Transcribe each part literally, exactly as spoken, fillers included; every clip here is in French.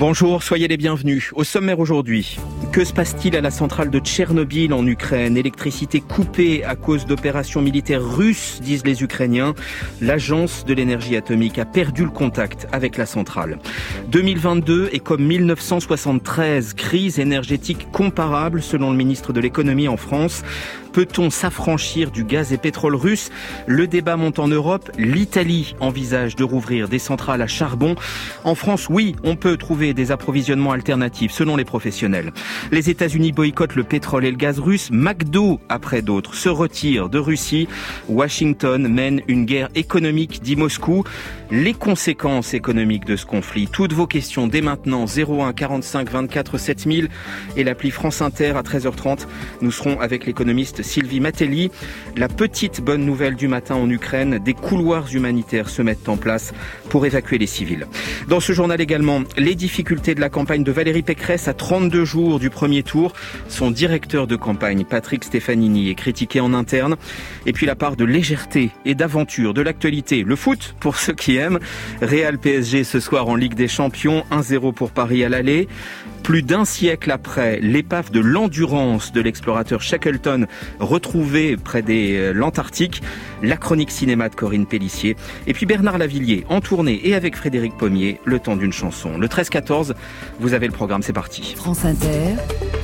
Bonjour, soyez les bienvenus. Au sommaire aujourd'hui, que se passe-t-il à la centrale de Tchernobyl en Ukraine? Électricité coupée à cause d'opérations militaires russes, disent les Ukrainiens. L'agence de l'énergie atomique a perdu le contact avec la centrale. deux mille vingt-deux est comme mille neuf cent soixante-treize, crise énergétique comparable selon le ministre de l'économie en France. Peut-on s'affranchir du gaz et pétrole russe? Le débat monte en Europe. L'Italie envisage de rouvrir des centrales à charbon. En France, oui, on peut trouver des approvisionnements alternatifs selon les professionnels. Les États-Unis boycottent le pétrole et le gaz russe. McDo, après d'autres, se retire de Russie. Washington mène une guerre économique, dit Moscou. Les conséquences économiques de ce conflit. Toutes vos questions dès maintenant, zéro un quarante-cinq vingt-quatre sept mille et l'appli France Inter à treize heures trente. Nous serons avec l'économiste Sylvie Matelli. La petite bonne nouvelle du matin en Ukraine, des couloirs humanitaires se mettent en place pour évacuer les civils. Dans ce journal également, les difficultés de la campagne de Valérie Pécresse à trente-deux jours du premier tour. Son directeur de campagne, Patrick Stefanini, est critiqué en interne. Et puis la part de légèreté et d'aventure de l'actualité. Le foot, pour ceux qui aiment. Real P S G ce soir en Ligue des Champions, un zéro pour Paris à l'aller. Plus d'un siècle après, l'épave de l'Endurance de l'explorateur Shackleton retrouvée près de l'Antarctique, la chronique cinéma de Corinne Pélissier, et puis Bernard Lavillier en tournée et avec Frédéric Pommier, le temps d'une chanson. Le treize quatorze, vous avez le programme, c'est parti. France Inter.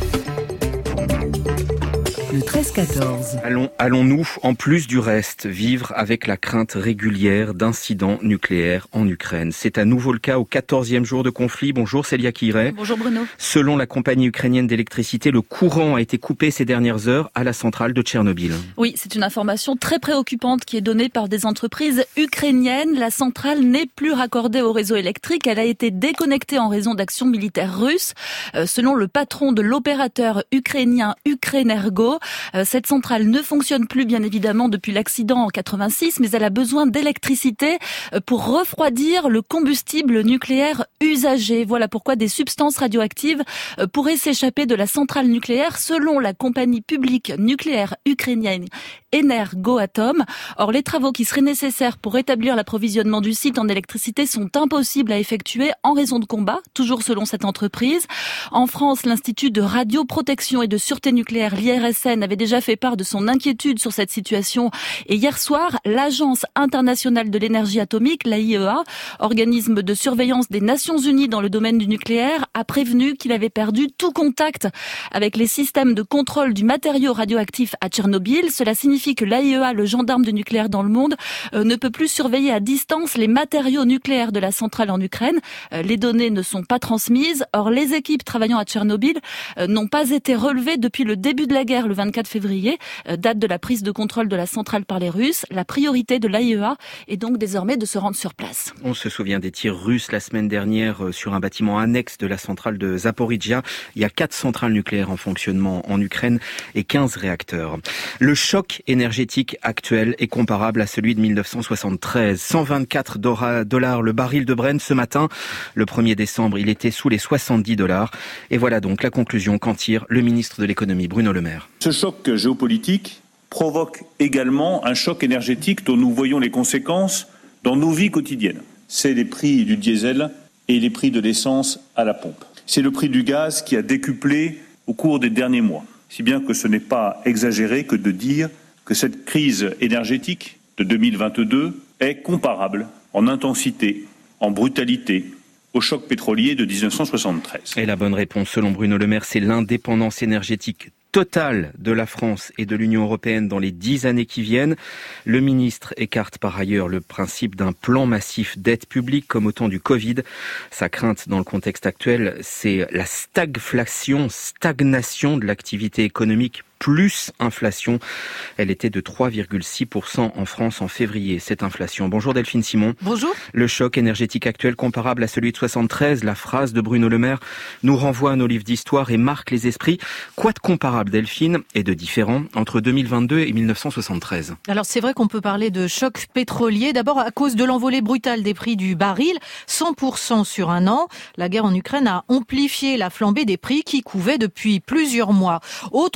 Le treize quatorze. Allons, allons-nous, en plus du reste, vivre avec la crainte régulière d'incidents nucléaires en Ukraine? C'est à nouveau le cas au quatorzième jour de conflit. Bonjour Célia Kiret. Bonjour Bruno. Selon la compagnie ukrainienne d'électricité, le courant a été coupé ces dernières heures à la centrale de Tchernobyl. Oui, c'est une information très préoccupante qui est donnée par des entreprises ukrainiennes. La centrale n'est plus raccordée au réseau électrique. Elle a été déconnectée en raison d'actions militaires russes. Euh, selon le patron de l'opérateur ukrainien Ukrenergo, cette centrale ne fonctionne plus bien évidemment depuis l'accident en quatre-vingt-six, mais elle a besoin d'électricité pour refroidir le combustible nucléaire usagé. Voilà pourquoi des substances radioactives pourraient s'échapper de la centrale nucléaire selon la compagnie publique nucléaire ukrainienne Energoatom. Or, les travaux qui seraient nécessaires pour rétablir l'approvisionnement du site en électricité sont impossibles à effectuer en raison de combats, toujours selon cette entreprise. En France, l'Institut de radioprotection et de sûreté nucléaire, l'I R S N, avait déjà fait part de son inquiétude sur cette situation. Et hier soir, l'Agence internationale de l'énergie atomique, l'A I E A, organisme de surveillance des Nations Unies dans le domaine du nucléaire, a prévenu qu'il avait perdu tout contact avec les systèmes de contrôle du matériau radioactif à Tchernobyl. Cela signifie que l'A I E A, le gendarme du nucléaire dans le monde, euh, ne peut plus surveiller à distance les matériaux nucléaires de la centrale en Ukraine. Euh, les données ne sont pas transmises. Or, les équipes travaillant à Tchernobyl euh, n'ont pas été relevées depuis le début de la guerre, le vingt-quatre février, euh, date de la prise de contrôle de la centrale par les Russes. La priorité de l'A I E A est donc désormais de se rendre sur place. On se souvient des tirs russes la semaine dernière euh, sur un bâtiment annexe de la centrale de Zaporijia. Il y a quatre centrales nucléaires en fonctionnement en Ukraine et quinze réacteurs. Le choc énergétique actuel est comparable à celui de mille neuf cent soixante-treize. cent vingt-quatre dollars le baril de Brent ce matin. Le premier décembre, il était sous les soixante-dix dollars. Et voilà donc la conclusion qu'en tire le ministre de l'économie, Bruno Le Maire. Ce choc géopolitique provoque également un choc énergétique dont nous voyons les conséquences dans nos vies quotidiennes. C'est les prix du diesel et les prix de l'essence à la pompe. C'est le prix du gaz qui a décuplé au cours des derniers mois. Si bien que ce n'est pas exagéré que de dire que cette crise énergétique de deux mille vingt-deux est comparable en intensité, en brutalité, au choc pétrolier de dix-neuf cent soixante-treize. Et la bonne réponse, selon Bruno Le Maire, c'est l'indépendance énergétique totale de la France et de l'Union européenne dans les dix années qui viennent. Le ministre écarte par ailleurs le principe d'un plan massif d'aide publique comme au temps du Covid. Sa crainte dans le contexte actuel, c'est la stagflation, stagnation de l'activité économique plus inflation. Elle était de trois virgule six pour cent en France en février, cette inflation. Bonjour Delphine Simon. Bonjour. Le choc énergétique actuel comparable à celui de soixante-treize, la phrase de Bruno Le Maire nous renvoie à nos livres d'histoire et marque les esprits. Quoi de comparable, Delphine, et de différent entre deux mille vingt-deux et mille neuf cent soixante-treize? Alors c'est vrai qu'on peut parler de choc pétrolier, d'abord à cause de l'envolée brutale des prix du baril, cent pour cent sur un an. La guerre en Ukraine a amplifié la flambée des prix qui couvaient depuis plusieurs mois. Autre point commun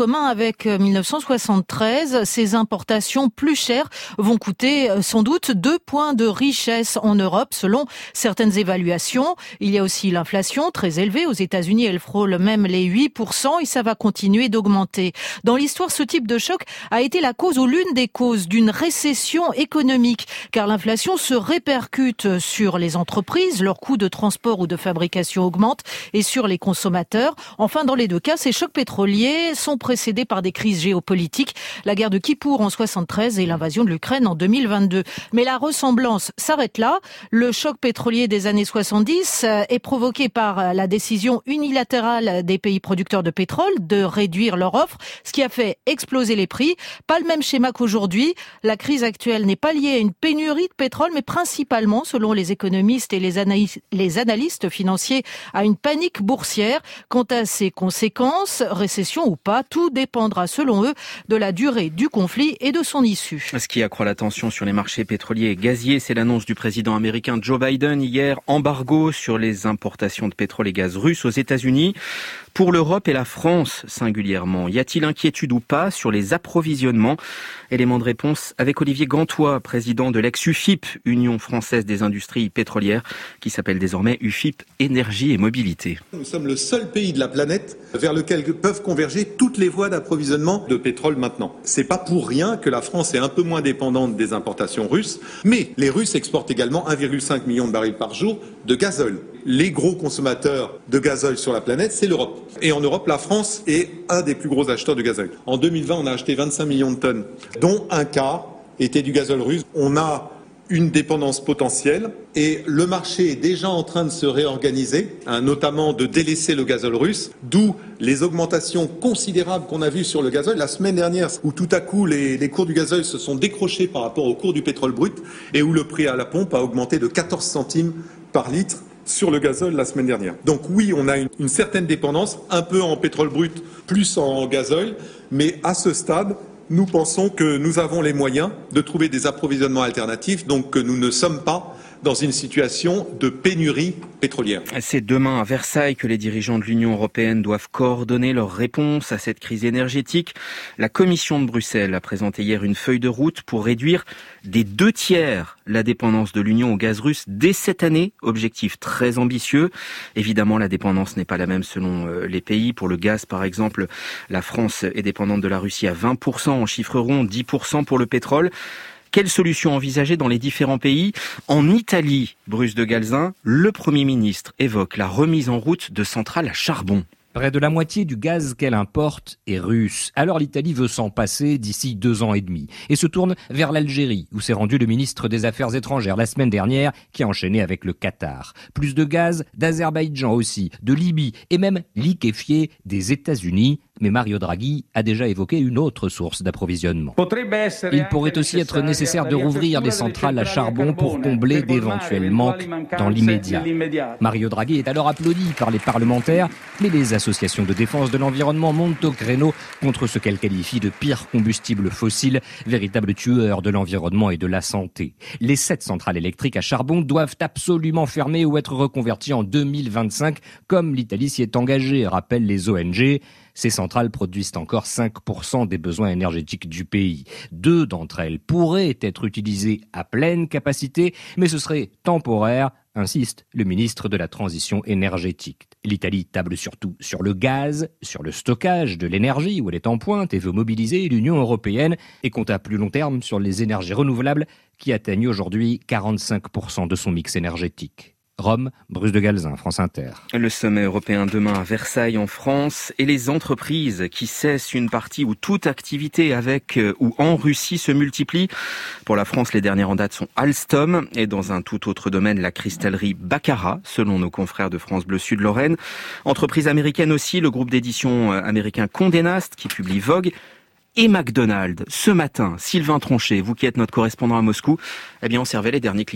commun avec mille neuf cent soixante-treize. Ces importations plus chères vont coûter sans doute deux points de richesse en Europe, selon certaines évaluations. Il y a aussi l'inflation très élevée. Aux États-Unis, elle frôle même les huit pour cent et ça va continuer d'augmenter. Dans l'histoire, ce type de choc a été la cause ou l'une des causes d'une récession économique, car l'inflation se répercute sur les entreprises, leurs coûts de transport ou de fabrication augmentent, et sur les consommateurs. Enfin, dans les deux cas, ces chocs pétroliers sont précédés par des crises géopolitiques, la guerre de Kippour en soixante-treize et l'invasion de l'Ukraine en deux mille vingt-deux. Mais la ressemblance s'arrête là. Le choc pétrolier des années soixante-dix est provoqué par la décision unilatérale des pays producteurs de pétrole de réduire leur offre, ce qui a fait exploser les prix. Pas le même schéma qu'aujourd'hui. La crise actuelle n'est pas liée à une pénurie de pétrole, mais principalement, selon les économistes et les, analy- les analystes financiers, à une panique boursière. Quant à ses conséquences, récession ou pas, tout dépendra, selon eux, de la durée du conflit et de son issue. Ce qui accroît la tension sur les marchés pétroliers et gaziers, c'est l'annonce du président américain Joe Biden hier, embargo sur les importations de pétrole et gaz russes aux États-Unis. Pour l'Europe et la France singulièrement, y a-t-il inquiétude ou pas sur les approvisionnements? Élément de réponse avec Olivier Gantois, président de l'ex-U F I P, Union française des industries pétrolières, qui s'appelle désormais U F I P Énergie et Mobilité. Nous sommes le seul pays de la planète vers lequel peuvent converger toutes les voies d'approvisionnement de pétrole maintenant. C'est pas pour rien que la France est un peu moins dépendante des importations russes, mais les Russes exportent également un virgule cinq million de barils par jour de gazole. Les gros consommateurs de gazole sur la planète, c'est l'Europe. Et en Europe, la France est un des plus gros acheteurs de gazole. En deux mille vingt, on a acheté vingt-cinq millions de tonnes, dont un quart était du gazole russe. On a une dépendance potentielle et le marché est déjà en train de se réorganiser, hein, notamment de délaisser le gazole russe, d'où les augmentations considérables qu'on a vues sur le gazole la semaine dernière, où tout à coup les, les cours du gazole se sont décrochés par rapport au cours du pétrole brut et où le prix à la pompe a augmenté de quatorze centimes par litre sur le gazole la semaine dernière. Donc oui, on a une, une certaine dépendance, un peu en pétrole brut, plus en gazole, mais à ce stade, nous pensons que nous avons les moyens de trouver des approvisionnements alternatifs, donc que nous ne sommes pas dans une situation de pénurie pétrolière. C'est demain à Versailles que les dirigeants de l'Union européenne doivent coordonner leur réponse à cette crise énergétique. La Commission de Bruxelles a présenté hier une feuille de route pour réduire des deux tiers la dépendance de l'Union au gaz russe dès cette année. Objectif très ambitieux. Évidemment, la dépendance n'est pas la même selon les pays. Pour le gaz, par exemple, la France est dépendante de la Russie à vingt pour cent en chiffre rond, dix pour cent pour le pétrole. Quelles solutions envisager dans les différents pays? En Italie, Bruce de Galzin, le Premier ministre évoque la remise en route de centrales à charbon. Près de la moitié du gaz qu'elle importe est russe. Alors l'Italie veut s'en passer d'ici deux ans et demi et se tourne vers l'Algérie, où s'est rendu le ministre des Affaires étrangères la semaine dernière, qui a enchaîné avec le Qatar. Plus de gaz d'Azerbaïdjan aussi, de Libye et même liquéfié des États-Unis. Mais Mario Draghi a déjà évoqué une autre source d'approvisionnement. Il pourrait aussi être nécessaire de rouvrir des centrales à charbon pour combler d'éventuels manques dans l'immédiat. Mario Draghi est alors applaudi par les parlementaires, mais les associations de défense de l'environnement montent au créneau contre ce qu'elles qualifient de pire combustible fossile, véritable tueur de l'environnement et de la santé. Les sept centrales électriques à charbon doivent absolument fermer ou être reconverties en deux mille vingt-cinq, comme l'Italie s'y est engagée, rappellent les O N G. Ces centrales produisent encore cinq pour cent des besoins énergétiques du pays. Deux d'entre elles pourraient être utilisées à pleine capacité, mais ce serait temporaire, insiste le ministre de la Transition énergétique. L'Italie table surtout sur le gaz, sur le stockage de l'énergie où elle est en pointe et veut mobiliser l'Union européenne et compte à plus long terme sur les énergies renouvelables qui atteignent aujourd'hui quarante-cinq pour cent de son mix énergétique. Rome, Bruce de Galzin, France Inter. Le sommet européen demain à Versailles en France et les entreprises qui cessent une partie ou toute activité avec ou en Russie se multiplient. Pour la France, les dernières en date sont Alstom et dans un tout autre domaine, la cristallerie Baccarat, selon nos confrères de France Bleu Sud Lorraine. Entreprise américaine aussi, le groupe d'édition américain Condé Nast qui publie Vogue. Et McDonald's. Ce matin, Sylvain Tronchet, vous qui êtes notre correspondant à Moscou, eh bien on servait les derniers clients.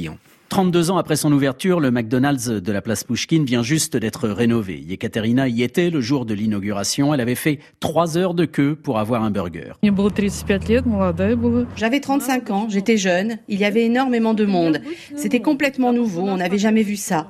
trente-deux ans après son ouverture, le McDonald's de la place Pouchkine vient juste d'être rénové. Yekaterina y était le jour de l'inauguration. Elle avait fait trois heures de queue pour avoir un burger. J'avais trente-cinq ans, j'étais jeune, il y avait énormément de monde. C'était complètement nouveau, on n'avait jamais vu ça.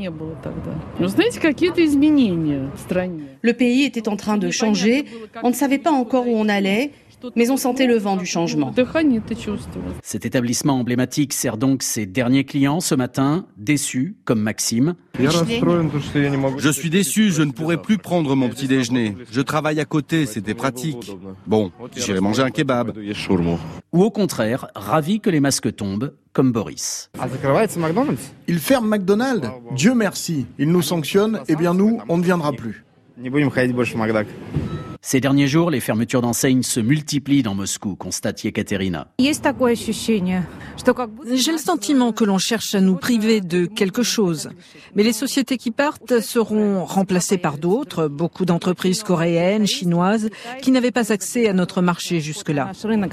Le pays était en train de changer, on ne savait pas encore où on allait, mais on sentait le vent du changement. Cet établissement emblématique sert donc ses derniers clients ce matin, déçus, comme Maxime. Je suis déçu, je ne pourrai plus prendre mon petit déjeuner. Je travaille à côté, c'était pratique. Bon, j'irai manger un kebab. Ou au contraire, ravi que les masques tombent, comme Boris. Ils ferment McDonald's ? Dieu merci, ils nous sanctionnent, et bien nous, on ne viendra plus. Ces derniers jours, les fermetures d'enseignes se multiplient dans Moscou, constate Yekaterina. J'ai le sentiment que l'on cherche à nous priver de quelque chose. Mais les sociétés qui partent seront remplacées par d'autres, beaucoup d'entreprises coréennes, chinoises, qui n'avaient pas accès à notre marché jusque-là.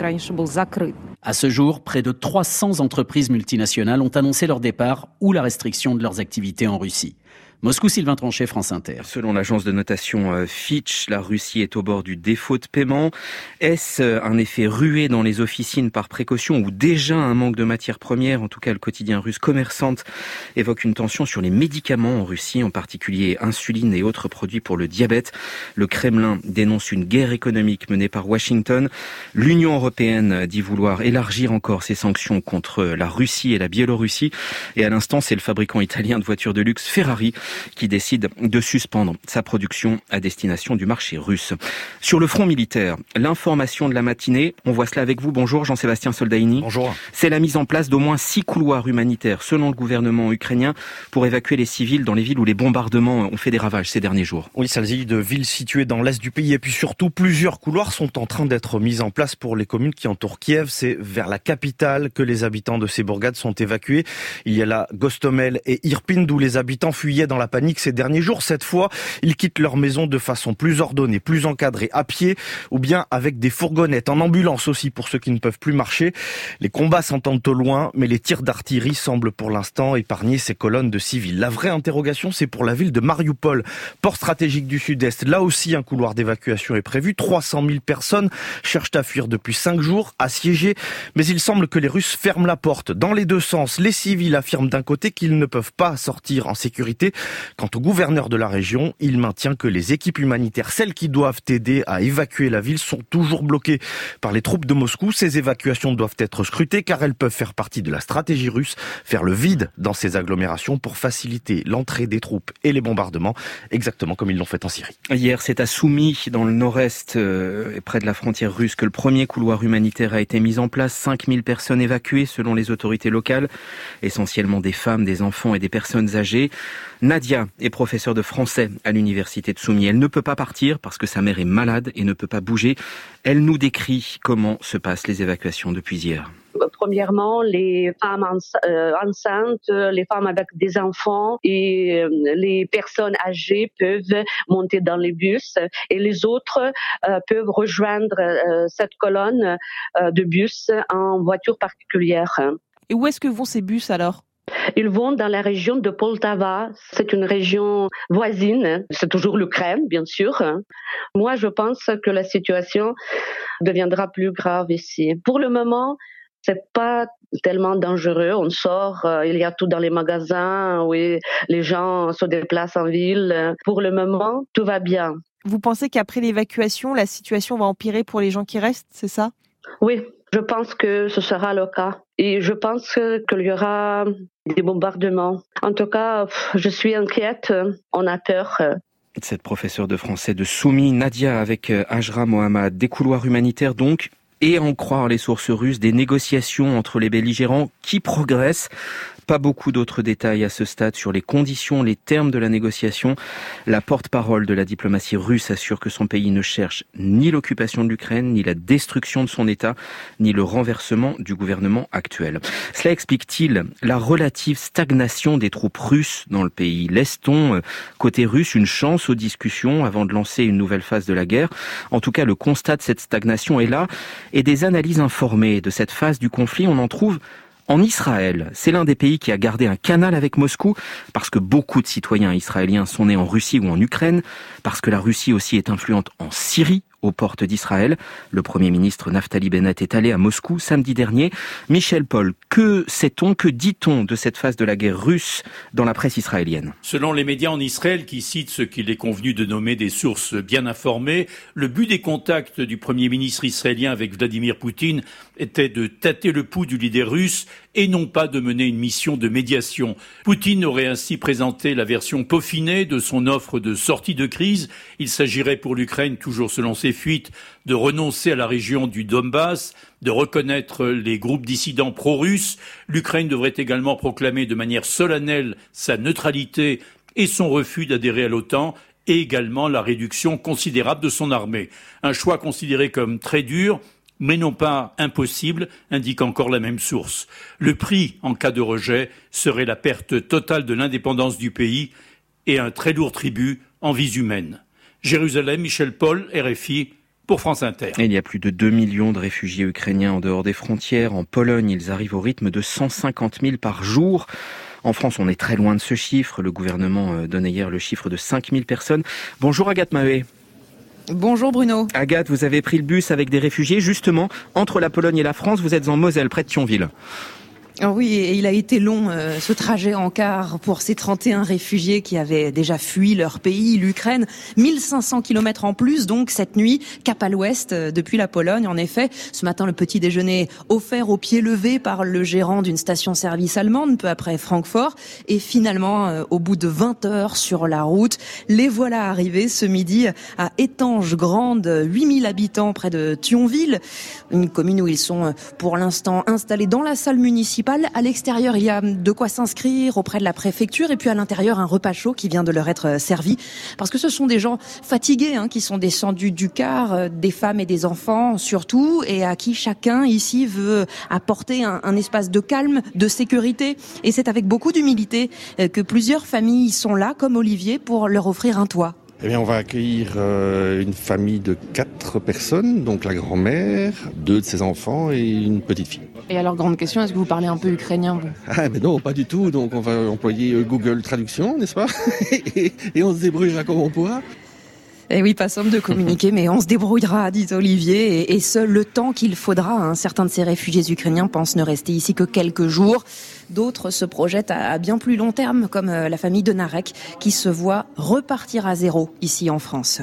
À ce jour, près de trois cents entreprises multinationales ont annoncé leur départ ou la restriction de leurs activités en Russie. Moscou, Sylvain Tronchet, France Inter. Selon l'agence de notation Fitch, la Russie est au bord du défaut de paiement. Est-ce un effet rué dans les officines par précaution ou déjà un manque de matières premières ? En tout cas, le quotidien russe Commerçante évoque une tension sur les médicaments en Russie, en particulier insuline et autres produits pour le diabète. Le Kremlin dénonce une guerre économique menée par Washington. L'Union européenne dit vouloir élargir encore ses sanctions contre la Russie et la Biélorussie. Et à l'instant, c'est le fabricant italien de voitures de luxe Ferrari qui décide de suspendre sa production à destination du marché russe. Sur le front militaire, l'information de la matinée, on voit cela avec vous. Bonjour Jean-Sébastien Soldaini. Bonjour. C'est la mise en place d'au moins six couloirs humanitaires, selon le gouvernement ukrainien, pour évacuer les civils dans les villes où les bombardements ont fait des ravages ces derniers jours. Oui, il s'agit de villes situées dans l'est du pays et puis surtout plusieurs couloirs sont en train d'être mis en place pour les communes qui entourent Kiev. C'est vers la capitale que les habitants de ces bourgades sont évacués. Il y a là Gostomel et Irpin d'où les habitants fuyaient dans la panique ces derniers jours. Cette fois, ils quittent leur maison de façon plus ordonnée, plus encadrée, à pied ou bien avec des fourgonnettes, en ambulance aussi pour ceux qui ne peuvent plus marcher. Les combats s'entendent au loin, mais les tirs d'artillerie semblent pour l'instant épargner ces colonnes de civils. La vraie interrogation, c'est pour la ville de Mariupol, port stratégique du sud-est. Là aussi, un couloir d'évacuation est prévu. trois cent mille personnes cherchent à fuir depuis cinq jours, assiégées, mais il semble que les Russes ferment la porte dans les deux sens. Les civils affirment d'un côté qu'ils ne peuvent pas sortir en sécurité. Quant au gouverneur de la région, il maintient que les équipes humanitaires, celles qui doivent aider à évacuer la ville, sont toujours bloquées par les troupes de Moscou. Ces évacuations doivent être scrutées car elles peuvent faire partie de la stratégie russe, faire le vide dans ces agglomérations pour faciliter l'entrée des troupes et les bombardements, exactement comme ils l'ont fait en Syrie. Hier, c'est à Soumy, dans le nord-est, euh, près de la frontière russe, que le premier couloir humanitaire a été mis en place. cinq mille personnes évacuées selon les autorités locales, essentiellement des femmes, des enfants et des personnes âgées. Nadia est professeure de français à l'université de Soumy. Elle ne peut pas partir parce que sa mère est malade et ne peut pas bouger. Elle nous décrit comment se passent les évacuations depuis hier. Premièrement, les femmes enceintes, les femmes avec des enfants et les personnes âgées peuvent monter dans les bus et les autres euh, peuvent rejoindre euh, cette colonne euh, de bus en voiture particulière. Et où est-ce que vont ces bus alors ? Ils vont dans la région de Poltava. C'est une région voisine. C'est toujours l'Ukraine, bien sûr. Moi, je pense que la situation deviendra plus grave ici. Pour le moment, c'est pas tellement dangereux. On sort, euh, il y a tout dans les magasins, oui, les gens se déplacent en ville. Pour le moment, tout va bien. Vous pensez qu'après l'évacuation, la situation va empirer pour les gens qui restent, c'est ça ? Oui, je pense que ce sera le cas. Et je pense qu'il y aura des bombardements. En tout cas, je suis inquiète. On a peur. Cette professeure de français de Soumy, Nadia, avec Ajra Mohammad. Des couloirs humanitaires donc, et à en croire les sources russes, des négociations entre les belligérants qui progressent. Pas beaucoup d'autres détails à ce stade sur les conditions, les termes de la négociation. La porte-parole de la diplomatie russe assure que son pays ne cherche ni l'occupation de l'Ukraine, ni la destruction de son État, ni le renversement du gouvernement actuel. Cela explique-t-il la relative stagnation des troupes russes dans le pays ? Laisse-t-on, côté russe, une chance aux discussions avant de lancer une nouvelle phase de la guerre ? En tout cas, le constat de cette stagnation est là. Et des analyses informées de cette phase du conflit, on en trouve En Israël, c'est l'un des pays qui a gardé un canal avec Moscou parce que beaucoup de citoyens israéliens sont nés en Russie ou en Ukraine, parce que la Russie aussi est influente en Syrie, aux portes d'Israël. Le Premier ministre Naftali Bennett est allé à Moscou samedi dernier. Michel Paul, que sait-on, que dit-on de cette phase de la guerre russe dans la presse israélienne ? Selon les médias en Israël, qui citent ce qu'il est convenu de nommer des sources bien informées, le but des contacts du Premier ministre israélien avec Vladimir Poutine était de tâter le pouls du leader russe et non pas de mener une mission de médiation. Poutine aurait ainsi présenté la version peaufinée de son offre de sortie de crise. Il s'agirait pour l'Ukraine, toujours selon ses fuites, de renoncer à la région du Donbass, de reconnaître les groupes dissidents pro-russes. L'Ukraine devrait également proclamer de manière solennelle sa neutralité et son refus d'adhérer à l'OTAN, et également la réduction considérable de son armée. Un choix considéré comme très dur, mais non pas impossible, indique encore la même source. Le prix, en cas de rejet, serait la perte totale de l'indépendance du pays et un très lourd tribut en vies humaines. Jérusalem, Michel Paul, R F I, pour France Inter. Il y a plus de deux millions de réfugiés ukrainiens en dehors des frontières. En Pologne, ils arrivent au rythme de cent cinquante mille par jour. En France, on est très loin de ce chiffre. Le gouvernement donnait hier le chiffre de cinq mille personnes. Bonjour Agathe Mahé. Bonjour Bruno. Agathe, vous avez pris le bus avec des réfugiés justement entre la Pologne et la France. Vous êtes en Moselle, près de Thionville. Alors oui, et il a été long euh, ce trajet en car pour ces trente et un réfugiés qui avaient déjà fui leur pays, l'Ukraine. mille cinq cents kilomètres en plus donc cette nuit, cap à l'ouest euh, depuis la Pologne. En effet, ce matin le petit déjeuner offert au pied levé par le gérant d'une station-service allemande, peu après Francfort. Et finalement, euh, au bout de vingt heures sur la route, les voilà arrivés ce midi à Étanges-Grande, huit mille habitants près de Thionville. Une commune où ils sont euh, pour l'instant installés dans la salle municipale. À l'extérieur, il y a de quoi s'inscrire auprès de la préfecture et puis à l'intérieur, un repas chaud qui vient de leur être servi. Parce que ce sont des gens fatigués hein, qui sont descendus du car, euh, des femmes et des enfants surtout, et à qui chacun ici veut apporter un, un espace de calme, de sécurité. Et c'est avec beaucoup d'humilité euh, que plusieurs familles sont là, comme Olivier, pour leur offrir un toit. Eh bien, on va accueillir euh, une famille de quatre personnes, donc la grand-mère, deux de ses enfants et une petite fille. Et alors, grande question, est-ce que vous parlez un peu ukrainien, vous ? Ah, mais non, pas du tout. Donc, on va employer Google Traduction, n'est-ce pas ? et, et on se débrouillera comme on pourra. Eh oui, pas simple de communiquer, mais on se débrouillera, dit Olivier, et, et ce, le temps qu'il faudra. Hein. Certains de ces réfugiés ukrainiens pensent ne rester ici que quelques jours. D'autres se projettent à, à bien plus long terme, comme euh, la famille de Narek, qui se voit repartir à zéro ici en France.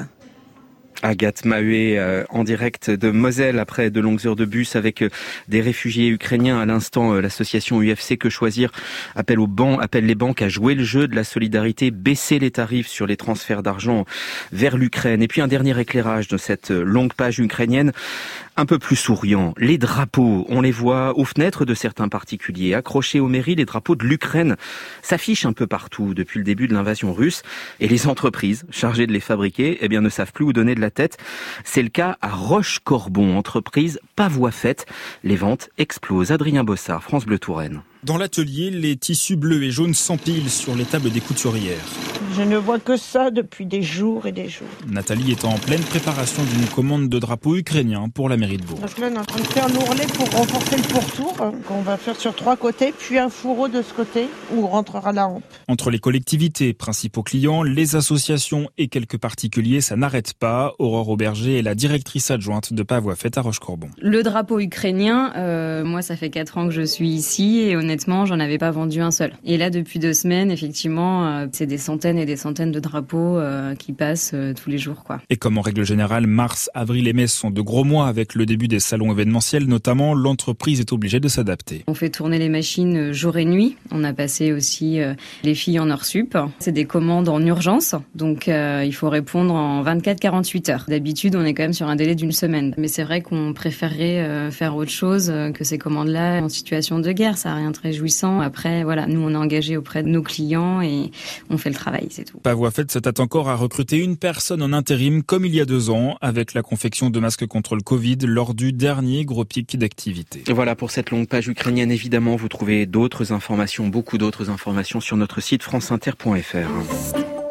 Agathe Mahé euh, en direct de Moselle après de longues heures de bus avec euh, des réfugiés ukrainiens. À l'instant, euh, l'association U F C Que Choisir appelle, aux banques, appelle les banques à jouer le jeu de la solidarité, baisser les tarifs sur les transferts d'argent vers l'Ukraine. Et puis un dernier éclairage de cette longue page ukrainienne, un peu plus souriant. Les drapeaux, on les voit aux fenêtres de certains particuliers, accrochés aux mairies. Les drapeaux de l'Ukraine s'affichent un peu partout depuis le début de l'invasion russe. Et les entreprises chargées de les fabriquer, eh bien, ne savent plus où donner de la tête. C'est le cas à Roche-Corbon, entreprise pas voie faite. Les ventes explosent. Adrien Bossard, France Bleu Touraine. Dans l'atelier, les tissus bleus et jaunes s'empilent sur les tables des couturières. Je ne vois que ça depuis des jours et des jours. Nathalie est en pleine préparation d'une commande de drapeaux ukrainiens pour la mairie de Bourg. Donc là, on est en train de faire l'ourlet pour renforcer le pourtour, hein, qu'on va faire sur trois côtés, puis un fourreau de ce côté où rentrera la hampe. Entre les collectivités, principaux clients, les associations et quelques particuliers, ça n'arrête pas. Aurore Auberger est la directrice adjointe de Pas Voie Faite à Roche-Corbon. Le drapeau ukrainien, euh, moi ça fait quatre ans que je suis ici et honnêtement j'en avais pas vendu un seul. Et là depuis deux semaines, effectivement, euh, c'est des centaines et des centaines de drapeaux euh, qui passent euh, tous les jours, quoi. Et comme en règle générale, mars, avril et mai sont de gros mois avec le début des salons événementiels notamment, l'entreprise est obligée de s'adapter. On fait tourner les machines jour et nuit. On a passé aussi euh, les filles en hors sup. C'est des commandes en urgence, donc euh, il faut répondre en vingt-quatre à quarante-huit heures. D'habitude, on est quand même sur un délai d'une semaine. Mais c'est vrai qu'on préférerait euh, faire autre chose que ces commandes-là en situation de guerre. Ça n'a rien de réjouissant. Après, voilà, nous, on est engagés auprès de nos clients et on fait le travail, c'est tout. Pas Voie Faite s'attend encore à recruter une personne en intérim comme il y a deux ans avec la confection de masques contre le Covid lors du dernier gros pic d'activité. Voilà pour cette longue page ukrainienne. Évidemment, vous trouvez d'autres informations, beaucoup d'autres informations sur notre site franceinter point f r.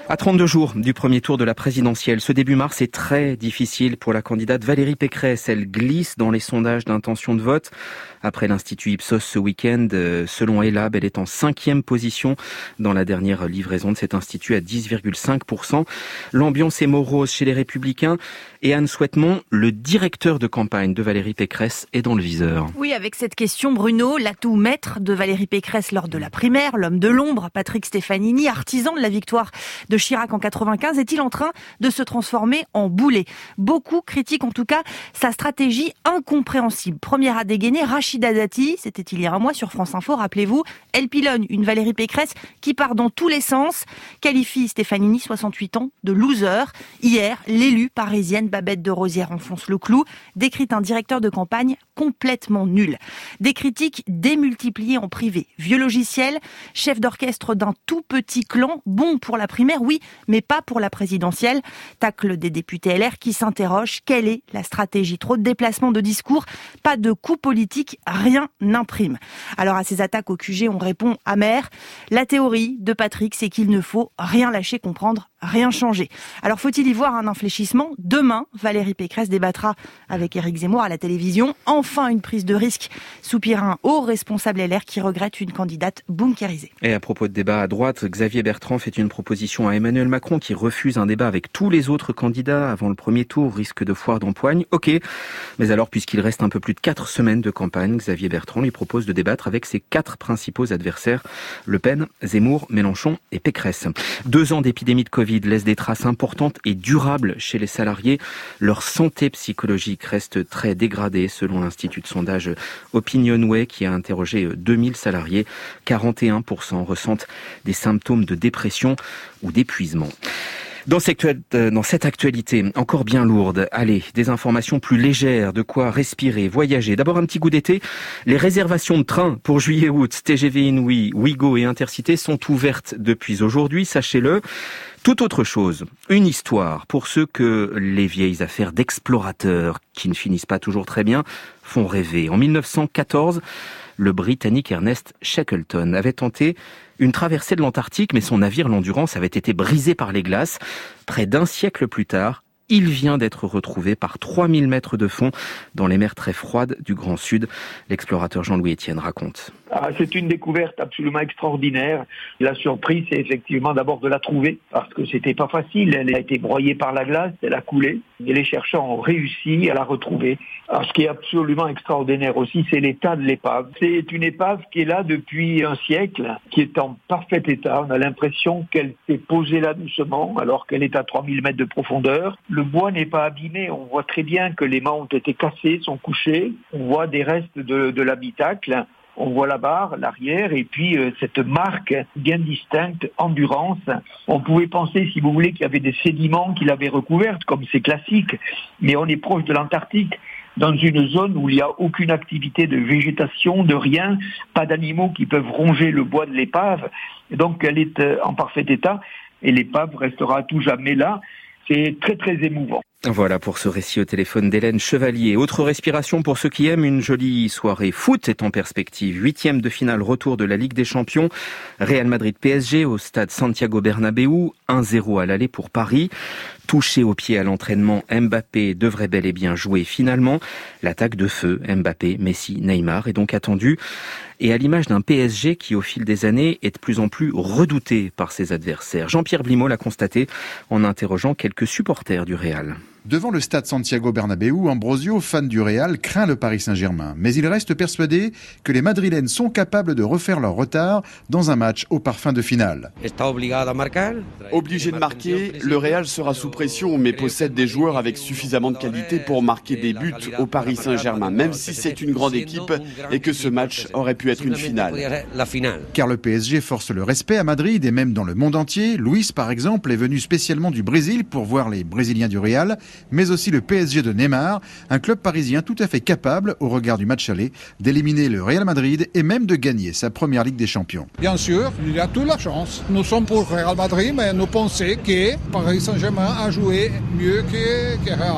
À trente-deux jours du premier tour de la présidentielle, ce début mars est très difficile pour la candidate Valérie Pécresse. Elle glisse dans les sondages d'intention de vote. Après l'Institut Ipsos ce week-end, selon Elab, elle est en cinquième position dans la dernière livraison de cet institut à dix virgule cinq pour cent. L'ambiance est morose chez les Républicains. Et Anne Souhaitemont, le directeur de campagne de Valérie Pécresse, est dans le viseur. Oui, avec cette question, Bruno, l'atout maître de Valérie Pécresse lors de la primaire, l'homme de l'ombre, Patrick Stefanini, artisan de la victoire de Chirac en quatre-vingt-quinze, est-il en train de se transformer en boulet? Beaucoup critiquent en tout cas sa stratégie incompréhensible. Première à dégainer, Rachida Dati, c'était il y a un mois sur France Info, rappelez-vous, elle pilonne une Valérie Pécresse qui part dans tous les sens, qualifie Stefanini, soixante-huit ans, de loser. Hier, l'élue parisienne Babette de Rosière enfonce le clou, décrit un directeur de campagne complètement nul. Des critiques démultipliées en privé. Vieux logiciel, chef d'orchestre d'un tout petit clan, bon pour la primaire, oui, mais pas pour la présidentielle. Tacle des députés L R qui s'interrogent, quelle est la stratégie? Trop de déplacements de discours, pas de coup politique, rien n'imprime. Alors à ces attaques au Q G, on répond amer. La théorie de Patrick, c'est qu'il ne faut rien lâcher, comprendre, rien changer. Alors faut-il y voir un infléchissement? Demain, Valérie Pécresse débattra avec Éric Zemmour à la télévision. Enfin une prise de risque, soupire un haut responsable L R qui regrette une candidate bunkérisée. Et à propos de débat à droite, Xavier Bertrand fait une proposition à Emmanuel Macron qui refuse un débat avec tous les autres candidats avant le premier tour, risque de foire d'empoigne. Ok, mais alors puisqu'il reste un peu plus de quatre semaines de campagne, Xavier Bertrand lui propose de débattre avec ses quatre principaux adversaires, Le Pen, Zemmour, Mélenchon et Pécresse. Deux ans d'épidémie de Covid laissent des traces importantes et durables chez les salariés. Leur santé psychologique reste très dégradée selon l'Institut de sondage Opinionway qui a interrogé deux mille salariés. quarante et un pour cent ressentent des symptômes de dépression ou d'épuisement. Dans cette actualité encore bien lourde, allez, des informations plus légères, de quoi respirer, voyager. D'abord un petit goût d'été. Les réservations de train pour juillet-août, T G V Inouï, Ouigo et Intercité sont ouvertes depuis aujourd'hui, sachez-le. Tout autre chose, une histoire pour ceux que les vieilles affaires d'explorateurs, qui ne finissent pas toujours très bien, font rêver. En mille neuf cent quatorze, le Britannique Ernest Shackleton avait tenté une traversée de l'Antarctique, mais son navire, l'Endurance, avait été brisé par les glaces. Près d'un siècle plus tard, il vient d'être retrouvé par trois mille mètres de fond dans les mers très froides du Grand Sud. L'explorateur Jean-Louis Etienne raconte. Ah, c'est une découverte absolument extraordinaire. La surprise, c'est effectivement d'abord de la trouver, parce que c'était pas facile. Elle a été broyée par la glace, elle a coulé, et les chercheurs ont réussi à la retrouver. Alors, ce qui est absolument extraordinaire aussi, c'est l'état de l'épave. C'est une épave qui est là depuis un siècle, qui est en parfait état. On a l'impression qu'elle s'est posée là doucement, alors qu'elle est à trois mille mètres de profondeur. Le bois n'est pas abîmé. On voit très bien que les mâts ont été cassés, sont couchés. On voit des restes de, de l'habitacle. On voit la barre, l'arrière, et puis euh, cette marque bien distincte, Endurance. On pouvait penser, si vous voulez, qu'il y avait des sédiments qui l'avaient recouverte, comme c'est classique, mais on est proche de l'Antarctique, dans une zone où il n'y a aucune activité de végétation, de rien, pas d'animaux qui peuvent ronger le bois de l'épave. Et donc elle est euh, en parfait état, et l'épave restera à tout jamais là. C'est très très émouvant. Voilà pour ce récit au téléphone d'Hélène Chevalier. Autre respiration pour ceux qui aiment, une jolie soirée foot est en perspective. Huitième de finale, retour de la Ligue des Champions. Real Madrid-P S G au stade Santiago Bernabéu. un zéro à l'aller pour Paris. Touché au pied à l'entraînement, Mbappé devrait bel et bien jouer finalement. L'attaque de feu, Mbappé, Messi, Neymar est donc attendue. Et à l'image d'un P S G qui, au fil des années, est de plus en plus redouté par ses adversaires. Jean-Pierre Blimaud l'a constaté en interrogeant quelques supporters du Real. Devant le stade Santiago Bernabéu, Ambrosio, fan du Real, craint le Paris Saint-Germain. Mais il reste persuadé que les Madrilènes sont capables de refaire leur retard dans un match au parfum de finale. Obligé de marquer, le Real sera sous pression, mais possède des joueurs avec suffisamment de qualité pour marquer des buts au Paris Saint-Germain, même si c'est une grande équipe et que ce match aurait pu être une finale. Car le P S G force le respect à Madrid et même dans le monde entier. Luis, par exemple, est venu spécialement du Brésil pour voir les Brésiliens du Real, mais aussi le P S G de Neymar, un club parisien tout à fait capable, au regard du match aller, d'éliminer le Real Madrid et même de gagner sa première Ligue des Champions. Bien sûr, il y a toute la chance. Nous sommes pour le Real Madrid, mais nous pensons que Paris Saint-Germain a joué mieux que, que Real.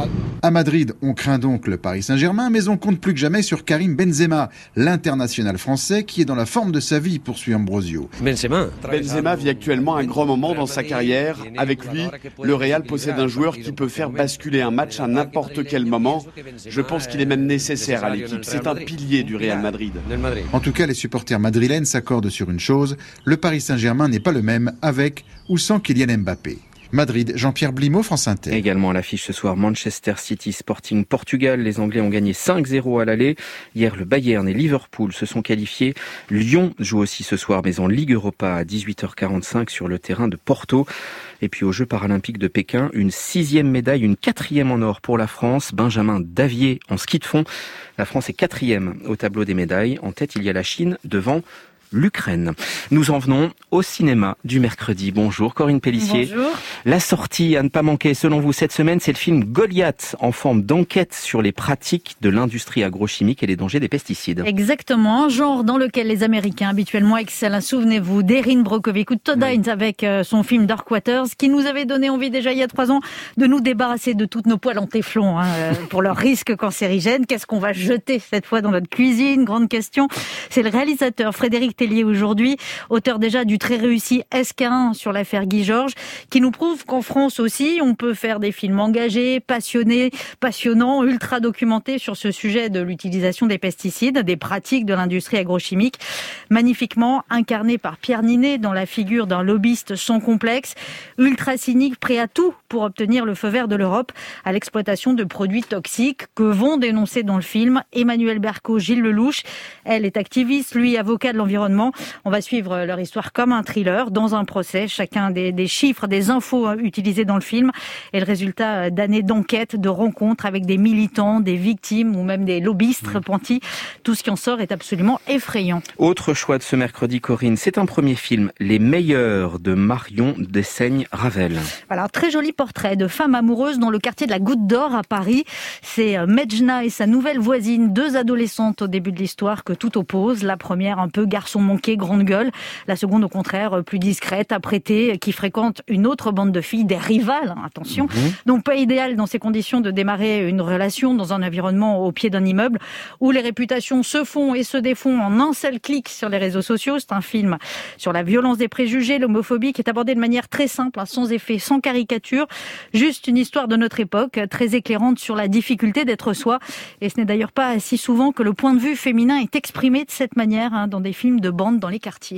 À Madrid, on craint donc le Paris Saint-Germain, mais on compte plus que jamais sur Karim Benzema, l'international français qui est dans la forme de sa vie, poursuit Ambrosio. Benzema. Benzema vit actuellement un grand moment dans sa carrière. Avec lui, le Real possède un joueur qui peut faire basculer un match à n'importe quel moment. Je pense qu'il est même nécessaire à l'équipe. C'est un pilier du Real Madrid. En tout cas, les supporters madrilènes s'accordent sur une chose, le Paris Saint-Germain n'est pas le même avec ou sans Kylian Mbappé. Madrid, Jean-Pierre Blimaud, France Inter. Également à l'affiche ce soir, Manchester City Sporting Portugal. Les Anglais ont gagné cinq zéro à l'aller. Hier, le Bayern et Liverpool se sont qualifiés. Lyon joue aussi ce soir, mais en Ligue Europa à dix-huit heures quarante-cinq sur le terrain de Porto. Et puis aux Jeux paralympiques de Pékin, une sixième médaille, une quatrième en or pour la France. Benjamin Davier en ski de fond. La France est quatrième au tableau des médailles. En tête, il y a la Chine devant l'Ukraine. Nous en venons au cinéma du mercredi. Bonjour Corinne Pellissier. Bonjour. La sortie à ne pas manquer selon vous cette semaine, c'est le film Goliath en forme d'enquête sur les pratiques de l'industrie agrochimique et les dangers des pesticides. Exactement, un genre dans lequel les Américains habituellement excellent. Souvenez-vous d'Erin Brockovich ou de Todd Haynes avec son film Dark Waters qui nous avait donné envie déjà il y a trois ans de nous débarrasser de toutes nos poêles en téflon hein, pour leurs risques cancérigènes. Qu'est-ce qu'on va jeter cette fois dans notre cuisine? Grande question. C'est le réalisateur Frédéric Tellier aujourd'hui, auteur déjà du très réussi S K un sur l'affaire Guy Georges, qui nous prouve qu'en France aussi, on peut faire des films engagés, passionnés, passionnants, ultra documentés sur ce sujet de l'utilisation des pesticides, des pratiques de l'industrie agrochimique, magnifiquement incarné par Pierre Ninet dans la figure d'un lobbyiste sans complexe, ultra cynique, prêt à tout pour obtenir le feu vert de l'Europe à l'exploitation de produits toxiques que vont dénoncer dans le film Emmanuel Berco, Gilles Lelouch. Elle est activiste, lui avocat de l'environnement. On va suivre leur histoire comme un thriller dans un procès. Chacun des, des chiffres, des infos utilisées dans le film est le résultat d'années d'enquête, de rencontres avec des militants, des victimes ou même des lobbyistes repentis. Tout ce qui en sort est absolument effrayant. Autre choix de ce mercredi, Corinne, c'est un premier film, Les Meilleurs de Marion Dessaigne-Ravel. Voilà, un très joli portrait de femme amoureuse dans le quartier de la Goutte d'Or à Paris. C'est Medjna et sa nouvelle voisine, deux adolescentes au début de l'histoire que tout oppose. La première un peu garçon manqué, grande gueule. La seconde, au contraire, plus discrète, apprêtée, qui fréquente une autre bande de filles, des rivales, hein, attention. Mmh. Donc pas idéal dans ces conditions de démarrer une relation dans un environnement au pied d'un immeuble où les réputations se font et se défont en un seul clic sur les réseaux sociaux. C'est un film sur la violence des préjugés, l'homophobie, qui est abordé de manière très simple, hein, sans effet, sans caricature. Juste une histoire de notre époque, très éclairante sur la difficulté d'être soi. Et ce n'est d'ailleurs pas si souvent que le point de vue féminin est exprimé de cette manière hein, dans des films de bande dans les quartiers.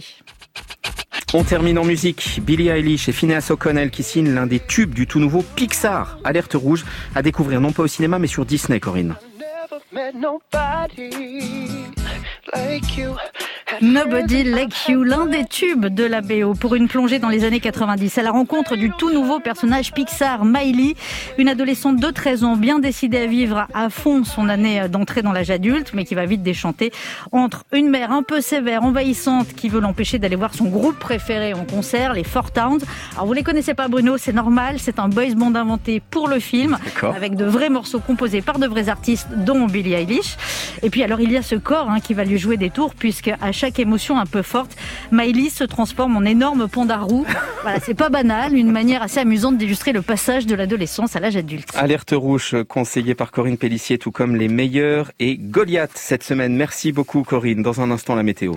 On termine en musique. Billie Eilish et Phineas O'Connell qui signent l'un des tubes du tout nouveau Pixar. Alerte rouge à découvrir non pas au cinéma mais sur Disney, Corinne. Nobody Like You, l'un des tubes de la B O pour une plongée dans les années quatre-vingt-dix à la rencontre du tout nouveau personnage Pixar, Miley, une adolescente de treize ans bien décidée à vivre à fond son année d'entrée dans l'âge adulte mais qui va vite déchanter entre une mère un peu sévère, envahissante qui veut l'empêcher d'aller voir son groupe préféré en concert, les Four Towns. Alors vous les connaissez pas Bruno, c'est normal, c'est un boys band inventé pour le film. D'accord. Avec de vrais morceaux composés par de vrais artistes dont Billie Eilish. Et puis alors il y a ce corps hein, qui va lui jouer des tours puisque à chaque émotion un peu forte, Miley se transforme en énorme panda roux. Voilà, c'est pas banal, une manière assez amusante d'illustrer le passage de l'adolescence à l'âge adulte. Alerte rouge conseillée par Corinne Pellissier, tout comme Les Meilleurs et Goliath cette semaine. Merci beaucoup Corinne. Dans un instant, la météo.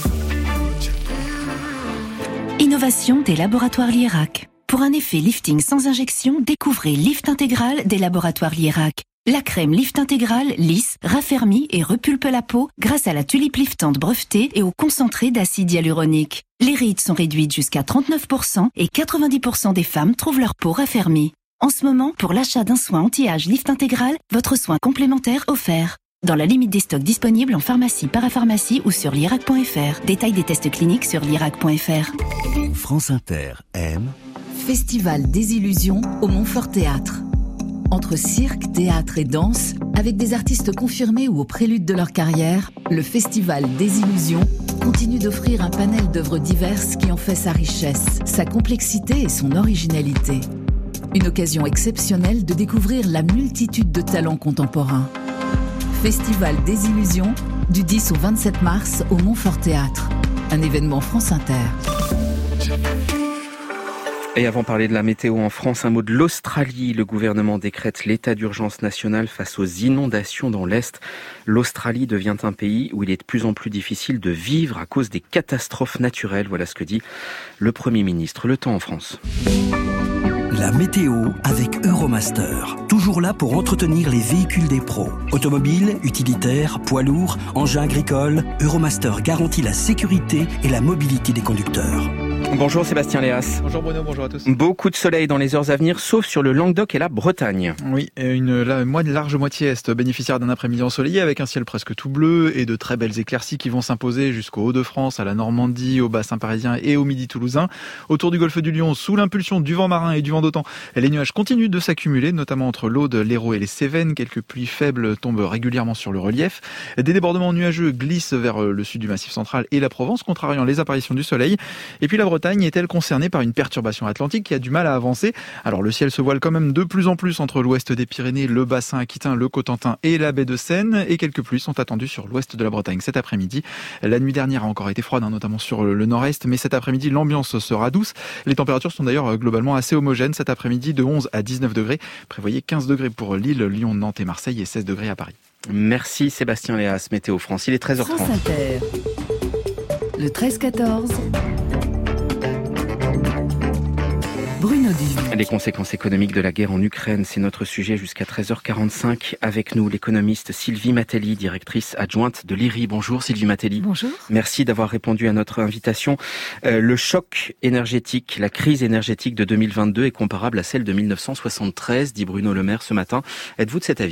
Innovation des laboratoires Lierac. Pour un effet lifting sans injection, découvrez Lift Intégral des laboratoires Lierac. La crème Lift Intégral lisse, raffermit et repulpe la peau grâce à la tulipe liftante brevetée et au concentré d'acide hyaluronique. Les rides sont réduites jusqu'à trente-neuf pour cent et quatre-vingt-dix pour cent des femmes trouvent leur peau raffermie. En ce moment, pour l'achat d'un soin anti-âge Lift Intégral, votre soin complémentaire offert. Dans la limite des stocks disponibles en pharmacie, parapharmacie ou sur lierac point f r. Détail des tests cliniques sur lierac point f r. France Inter aime Festival des illusions au Montfort Théâtre. Entre cirque, théâtre et danse, avec des artistes confirmés ou au prélude de leur carrière, le Festival des Illusions continue d'offrir un panel d'œuvres diverses qui en fait sa richesse, sa complexité et son originalité. Une occasion exceptionnelle de découvrir la multitude de talents contemporains. Festival des Illusions, du dix au vingt-sept mars au Montfort Théâtre. Un événement France Inter. Et avant de parler de la météo en France, un mot de l'Australie. Le gouvernement décrète l'état d'urgence national face aux inondations dans l'Est. L'Australie devient un pays où il est de plus en plus difficile de vivre à cause des catastrophes naturelles. Voilà ce que dit le Premier ministre. Le temps en France. La météo avec Euromaster. Toujours là pour entretenir les véhicules des pros. Automobiles, utilitaires, poids lourds, engins agricoles. Euromaster garantit la sécurité et la mobilité des conducteurs. Bonjour Sébastien Léas. Bonjour Bruno, bonjour à tous. Beaucoup de soleil dans les heures à venir, sauf sur le Languedoc et la Bretagne. Oui, une, la, une large moitié est bénéficiaire d'un après-midi ensoleillé avec un ciel presque tout bleu et de très belles éclaircies qui vont s'imposer jusqu'au Hauts-de-France, à la Normandie, au bassin parisien et au midi toulousain. Autour du golfe du Lion, sous l'impulsion du vent marin et du vent d'automne, les nuages continuent de s'accumuler, notamment entre l'Aude, l'Hérault et les Cévennes. Quelques pluies faibles tombent régulièrement sur le relief. Des débordements nuageux glissent vers le sud du Massif central et la Provence, contrariant les apparitions du soleil. Et puis la Bretagne est-elle concernée par une perturbation atlantique qui a du mal à avancer. Alors le ciel se voile quand même de plus en plus entre l'ouest des Pyrénées, le bassin aquitain, le Cotentin et la baie de Seine, et quelques pluies sont attendues sur l'ouest de la Bretagne cet après-midi. La nuit dernière a encore été froide, hein, notamment sur le nord-est, mais cet après-midi l'ambiance sera douce. Les températures sont d'ailleurs globalement assez homogènes cet après-midi, de onze à dix-neuf degrés. Prévoyez quinze degrés pour Lille, Lyon, Nantes et Marseille et seize degrés à Paris. Merci Sébastien Léas, Météo France. Il est treize heures trente. France Inter. Le treize quatorze. Bruno Dubuc. Les conséquences économiques de la guerre en Ukraine, c'est notre sujet jusqu'à treize heures quarante-cinq. Avec nous, l'économiste Sylvie Matelli, directrice adjointe de l'I R I. Bonjour Sylvie Matelli. Bonjour. Merci d'avoir répondu à notre invitation. Euh, le choc énergétique, la crise énergétique de deux mille vingt-deux est comparable à celle de mille neuf cent soixante-treize, dit Bruno Le Maire ce matin. Êtes-vous de cet avis ?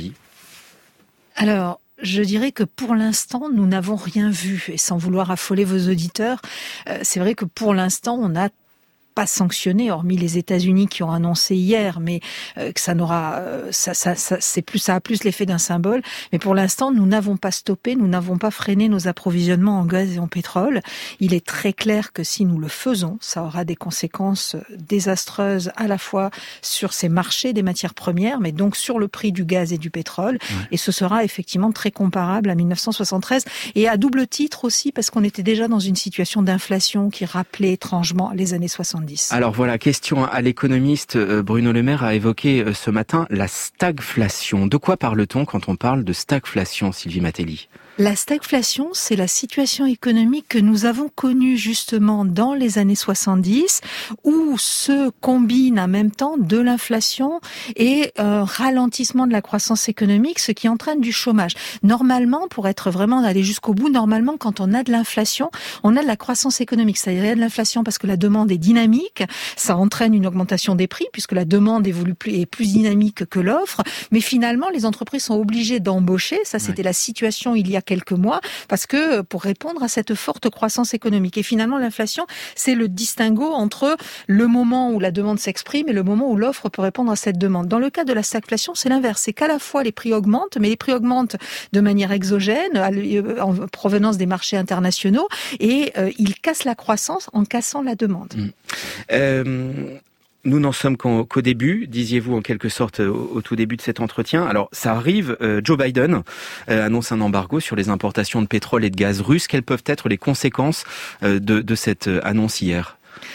Alors, je dirais que pour l'instant, nous n'avons rien vu. Et sans vouloir affoler vos auditeurs, euh, c'est vrai que pour l'instant, on a pas sanctionné, hormis les États-Unis qui ont annoncé hier, mais euh, que ça n'aura, euh, ça, ça, ça, c'est plus, ça a plus l'effet d'un symbole. Mais pour l'instant, nous n'avons pas stoppé, nous n'avons pas freiné nos approvisionnements en gaz et en pétrole. Il est très clair que si nous le faisons, ça aura des conséquences désastreuses à la fois sur ces marchés des matières premières, mais donc sur le prix du gaz et du pétrole. Ouais. Et ce sera effectivement très comparable à mille neuf cent soixante-treize et à double titre aussi parce qu'on était déjà dans une situation d'inflation qui rappelait étrangement les années soixante-dix. Alors voilà, question à l'économiste. Bruno Le Maire a évoqué ce matin la stagflation. De quoi parle-t-on quand on parle de stagflation, Sylvie Matelli ? La stagflation, c'est la situation économique que nous avons connue justement dans les années soixante-dix, où se combine en même temps de l'inflation et un ralentissement de la croissance économique, ce qui entraîne du chômage. Normalement, pour être vraiment d'aller jusqu'au bout, normalement, quand on a de l'inflation, on a de la croissance économique. C'est-à-dire il y a de l'inflation parce que la demande est dynamique, ça entraîne une augmentation des prix puisque la demande évolue plus, est plus dynamique que l'offre. Mais finalement, les entreprises sont obligées d'embaucher. Ça, c'était ouais. la situation il y a quelques mois, parce que pour répondre à cette forte croissance économique. Et finalement, l'inflation, c'est le distinguo entre le moment où la demande s'exprime et le moment où l'offre peut répondre à cette demande. Dans le cas de la stagflation, c'est l'inverse. C'est qu'à la fois les prix augmentent, mais les prix augmentent de manière exogène, en provenance des marchés internationaux, et euh, ils cassent la croissance en cassant la demande. Mmh. Euh... Nous n'en sommes qu'au, qu'au début, disiez-vous en quelque sorte au, au tout début de cet entretien. Alors ça arrive, euh, Joe Biden euh, annonce un embargo sur les importations de pétrole et de gaz russe. Quelles peuvent être les conséquences euh, de, de cette annonce hier ?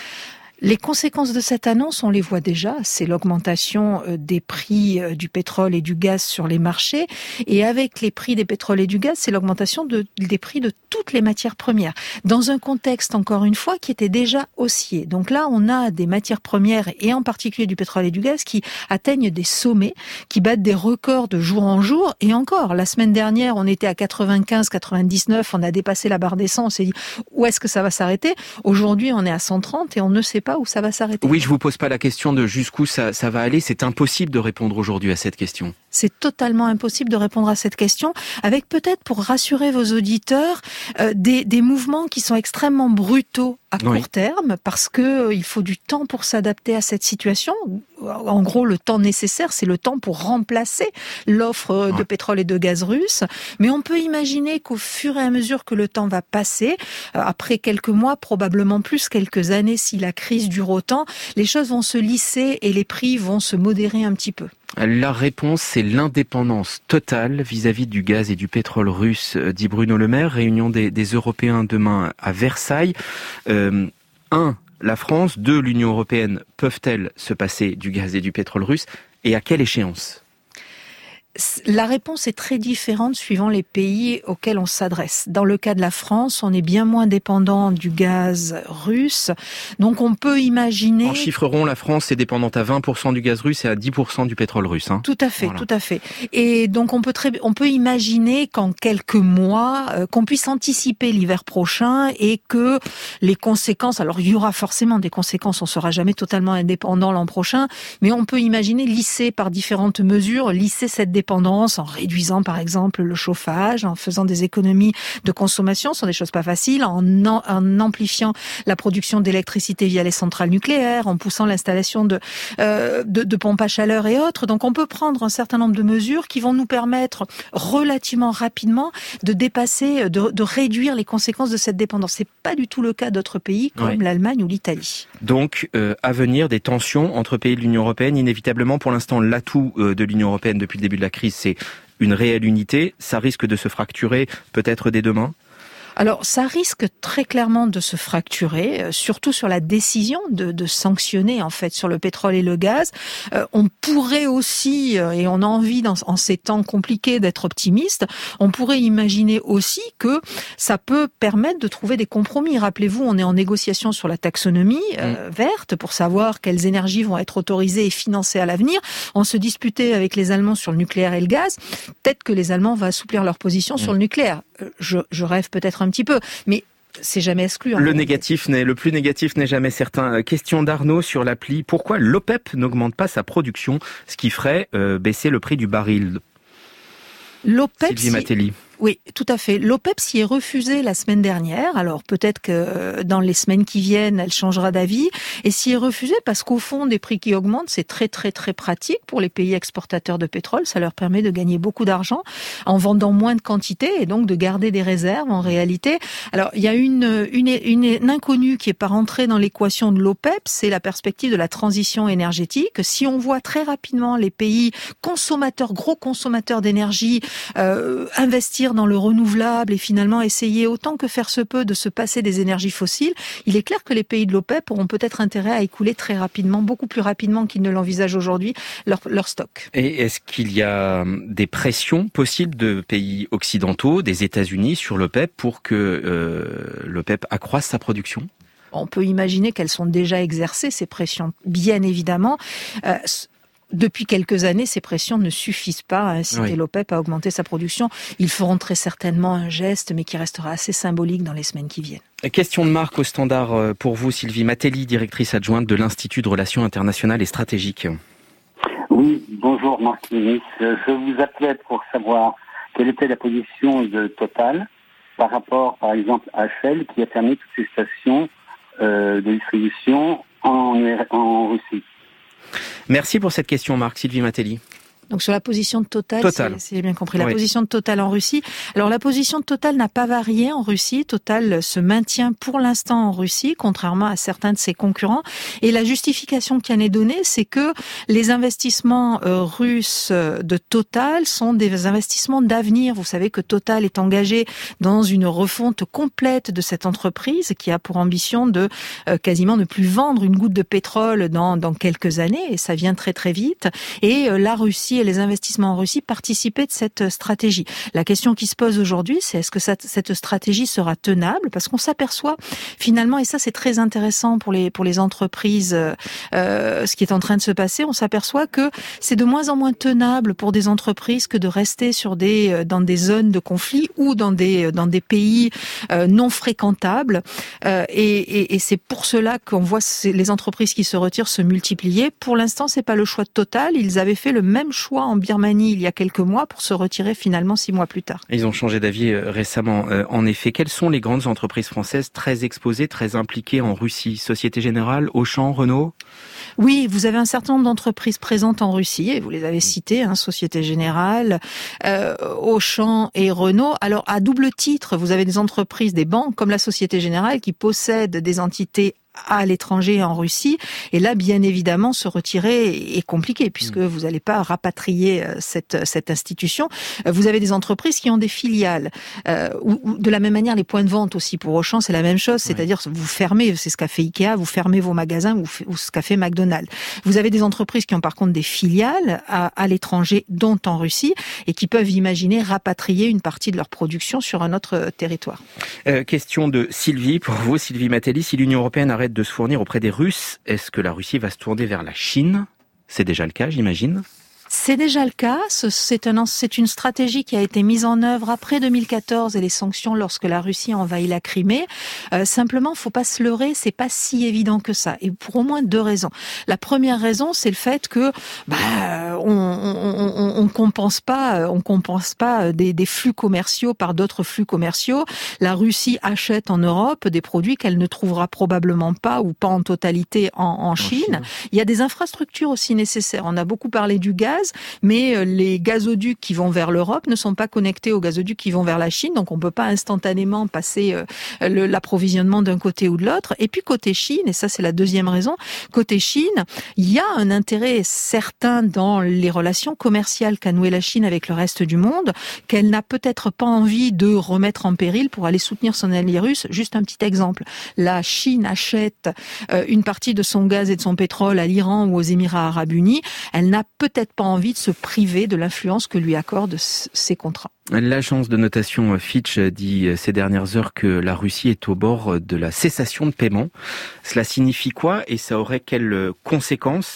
Les conséquences de cette annonce, on les voit déjà, c'est l'augmentation des prix du pétrole et du gaz sur les marchés. Et avec les prix des pétroles et du gaz, c'est l'augmentation de, des prix de toutes les matières premières. Dans un contexte, encore une fois, qui était déjà haussier. Donc là, on a des matières premières, et en particulier du pétrole et du gaz, qui atteignent des sommets, qui battent des records de jour en jour. Et encore, la semaine dernière, on était à quatre-vingt-quinze, quatre-vingt-dix-neuf, on a dépassé la barre des cent, on s'est dit, où est-ce que ça va s'arrêter ? Aujourd'hui, on est à cent trente et on ne sait pas où ça va s'arrêter. Oui, je vous pose pas la question de jusqu'où ça, ça va aller. C'est impossible de répondre aujourd'hui à cette question. C'est totalement impossible de répondre à cette question, avec peut-être, pour rassurer vos auditeurs, euh, des, des mouvements qui sont extrêmement brutaux à court oui. terme, parce que euh, il faut du temps pour s'adapter à cette situation. En gros, le temps nécessaire, c'est le temps pour remplacer l'offre ouais. de pétrole et de gaz russe. Mais on peut imaginer qu'au fur et à mesure que le temps va passer, euh, après quelques mois, probablement plus quelques années, si la crise dure autant, les choses vont se lisser et les prix vont se modérer un petit peu. La réponse, c'est l'indépendance totale vis-à-vis du gaz et du pétrole russe, dit Bruno Le Maire. Réunion des, des Européens demain à Versailles. Euh, un, la France de l'Union européenne peuvent-elles se passer du gaz et du pétrole russe et à quelle échéance ? La réponse est très différente suivant les pays auxquels on s'adresse. Dans le cas de la France, on est bien moins dépendant du gaz russe. Donc on peut imaginer... En chiffre rond, la France est dépendante à vingt pour cent du gaz russe et à dix pour cent du pétrole russe. Hein. Tout à fait, voilà. tout à fait. Et donc on peut, très, on peut imaginer qu'en quelques mois, euh, qu'on puisse anticiper l'hiver prochain et que les conséquences... Alors il y aura forcément des conséquences, on ne sera jamais totalement indépendant l'an prochain, mais on peut imaginer lisser par différentes mesures, lisser cette dépendance en réduisant par exemple le chauffage, en faisant des économies de consommation, ce sont des choses pas faciles, en, en, en amplifiant la production d'électricité via les centrales nucléaires, en poussant l'installation de, euh, de, de pompes à chaleur et autres. Donc on peut prendre un certain nombre de mesures qui vont nous permettre relativement rapidement de dépasser, de, de réduire les conséquences de cette dépendance. C'est pas du tout le cas d'autres pays comme ouais. l'Allemagne ou l'Italie. Donc euh, à venir des tensions entre pays de l'Union européenne, inévitablement pour l'instant l'atout euh, de l'Union européenne depuis le début de la crise, c'est une réelle unité. Ça risque de se fracturer peut-être dès demain ? Alors, ça risque très clairement de se fracturer, euh, surtout sur la décision de, de sanctionner en fait sur le pétrole et le gaz. Euh, on pourrait aussi, euh, et on a envie dans, en ces temps compliqués d'être optimiste, on pourrait imaginer aussi que ça peut permettre de trouver des compromis. Rappelez-vous, on est en négociation sur la taxonomie euh, mmh. verte pour savoir quelles énergies vont être autorisées et financées à l'avenir. On se disputait avec les Allemands sur le nucléaire et le gaz. Peut-être que les Allemands vont assouplir leur position mmh. sur le nucléaire. Je, je rêve peut-être un petit peu, mais c'est jamais exclu. Le négatif n'est, le plus négatif n'est jamais certain. Question d'Arnaud sur l'appli. Pourquoi l'OPEP n'augmente pas sa production, ce qui ferait euh, baisser le prix du baril ? L'OPEP, Sylvie Matelli. Oui, tout à fait. L'OPEP s'y est refusée la semaine dernière. Alors peut-être que dans les semaines qui viennent, elle changera d'avis. Et s'y est refusée parce qu'au fond, des prix qui augmentent, c'est très très très pratique pour les pays exportateurs de pétrole. Ça leur permet de gagner beaucoup d'argent en vendant moins de quantité et donc de garder des réserves en réalité. Alors il y a une une, une, une inconnue qui est pas rentrée dans l'équation de l'OPEP, c'est la perspective de la transition énergétique. Si on voit très rapidement les pays consommateurs, gros consommateurs d'énergie, euh, investir dans le renouvelable et finalement essayer autant que faire se peut de se passer des énergies fossiles, il est clair que les pays de l'OPEP auront peut-être intérêt à écouler très rapidement, beaucoup plus rapidement qu'ils ne l'envisagent aujourd'hui, leur, leur stock. Et est-ce qu'il y a des pressions possibles de pays occidentaux, des États-Unis sur l'OPEP pour que euh, l'OPEP accroisse sa production ? On peut imaginer qu'elles sont déjà exercées, ces pressions, bien évidemment. Euh, Depuis quelques années, ces pressions ne suffisent pas à inciter oui. l'OPEP à augmenter sa production. Ils feront très certainement un geste, mais qui restera assez symbolique dans les semaines qui viennent. Question de Marc au standard pour vous, Sylvie Matelli, directrice adjointe de l'Institut de Relations internationales et stratégiques. Oui, bonjour Marc Ménis. Je vous appelais pour savoir quelle était la position de Total par rapport, par exemple, à Shell, qui a fermé toutes ses stations euh, de distribution en, en Russie. Merci pour cette question, Marc. Sylvie Matelli. Donc sur la position de Total, Total. Si, si j'ai bien compris, la oui. position de Total en Russie. Alors la position de Total n'a pas varié en Russie. Total se maintient pour l'instant en Russie, contrairement à certains de ses concurrents. Et la justification qui en est donnée, c'est que les investissements euh, russes de Total sont des investissements d'avenir. Vous savez que Total est engagé dans une refonte complète de cette entreprise qui a pour ambition de euh, quasiment ne plus vendre une goutte de pétrole dans, dans quelques années. Et ça vient très très vite. Et euh, la Russie et les investissements en Russie participaient de cette stratégie. La question qui se pose aujourd'hui, c'est est-ce que cette, cette stratégie sera tenable ? Parce qu'on s'aperçoit finalement, et ça c'est très intéressant pour les pour les entreprises, euh, ce qui est en train de se passer, on s'aperçoit que c'est de moins en moins tenable pour des entreprises que de rester sur des dans des zones de conflit ou dans des dans des pays euh, non fréquentables. Euh, et, et, et c'est pour cela qu'on voit les entreprises qui se retirent se multiplier. Pour l'instant, c'est pas le choix de Total. Ils avaient fait le même choix en Birmanie il y a quelques mois pour se retirer finalement six mois plus tard. Ils ont changé d'avis récemment. Euh, en effet, quelles sont les grandes entreprises françaises très exposées, très impliquées en Russie ? Société Générale, Auchan, Renault ? Oui, vous avez un certain nombre d'entreprises présentes en Russie, et vous les avez citées, hein, Société Générale, euh, Auchan et Renault. Alors, à double titre, vous avez des entreprises, des banques, comme la Société Générale, qui possèdent des entités à l'étranger, en Russie. Et là, bien évidemment, se retirer est compliqué puisque mmh. vous n'allez pas rapatrier cette, cette institution. Vous avez des entreprises qui ont des filiales. Euh, ou, ou de la même manière, les points de vente aussi pour Auchan, c'est la même chose. C'est-à-dire, ouais. vous fermez, c'est ce qu'a fait Ikea, vous fermez vos magasins ou, ou ce qu'a fait McDonald's. Vous avez des entreprises qui ont par contre des filiales à, à l'étranger, dont en Russie, et qui peuvent imaginer rapatrier une partie de leur production sur un autre territoire. Euh, question de Sylvie, pour vous, Sylvie Matelli, si l'Union européenne arrête de se fournir auprès des Russes, est-ce que la Russie va se tourner vers la Chine ? C'est déjà le cas, j'imagine ? C'est déjà le cas. C'est, un, c'est une stratégie qui a été mise en œuvre après deux mille quatorze et les sanctions lorsque la Russie a envahi la Crimée. Euh, simplement, faut pas se leurrer, c'est pas si évident que ça. Et pour au moins deux raisons. La première raison, c'est le fait que bah, on, on, on, on compense pas, on compense pas des, des flux commerciaux par d'autres flux commerciaux. La Russie achète en Europe des produits qu'elle ne trouvera probablement pas ou pas en totalité en, en, Chine. en Chine. Il y a des infrastructures aussi nécessaires. On a beaucoup parlé du gaz. Mais les gazoducs qui vont vers l'Europe ne sont pas connectés aux gazoducs qui vont vers la Chine, donc on peut pas instantanément passer le, l'approvisionnement d'un côté ou de l'autre. Et puis côté Chine, et ça c'est la deuxième raison, côté Chine, il y a un intérêt certain dans les relations commerciales qu'a noué la Chine avec le reste du monde, qu'elle n'a peut-être pas envie de remettre en péril pour aller soutenir son allié russe. Juste un petit exemple, la Chine achète une partie de son gaz et de son pétrole à l'Iran ou aux Émirats arabes unis, elle n'a peut-être pas envie de se priver de l'influence que lui accordent ces contrats. L'agence de notation Fitch dit ces dernières heures que la Russie est au bord de la cessation de paiement. Cela signifie quoi et ça aurait quelles conséquences ?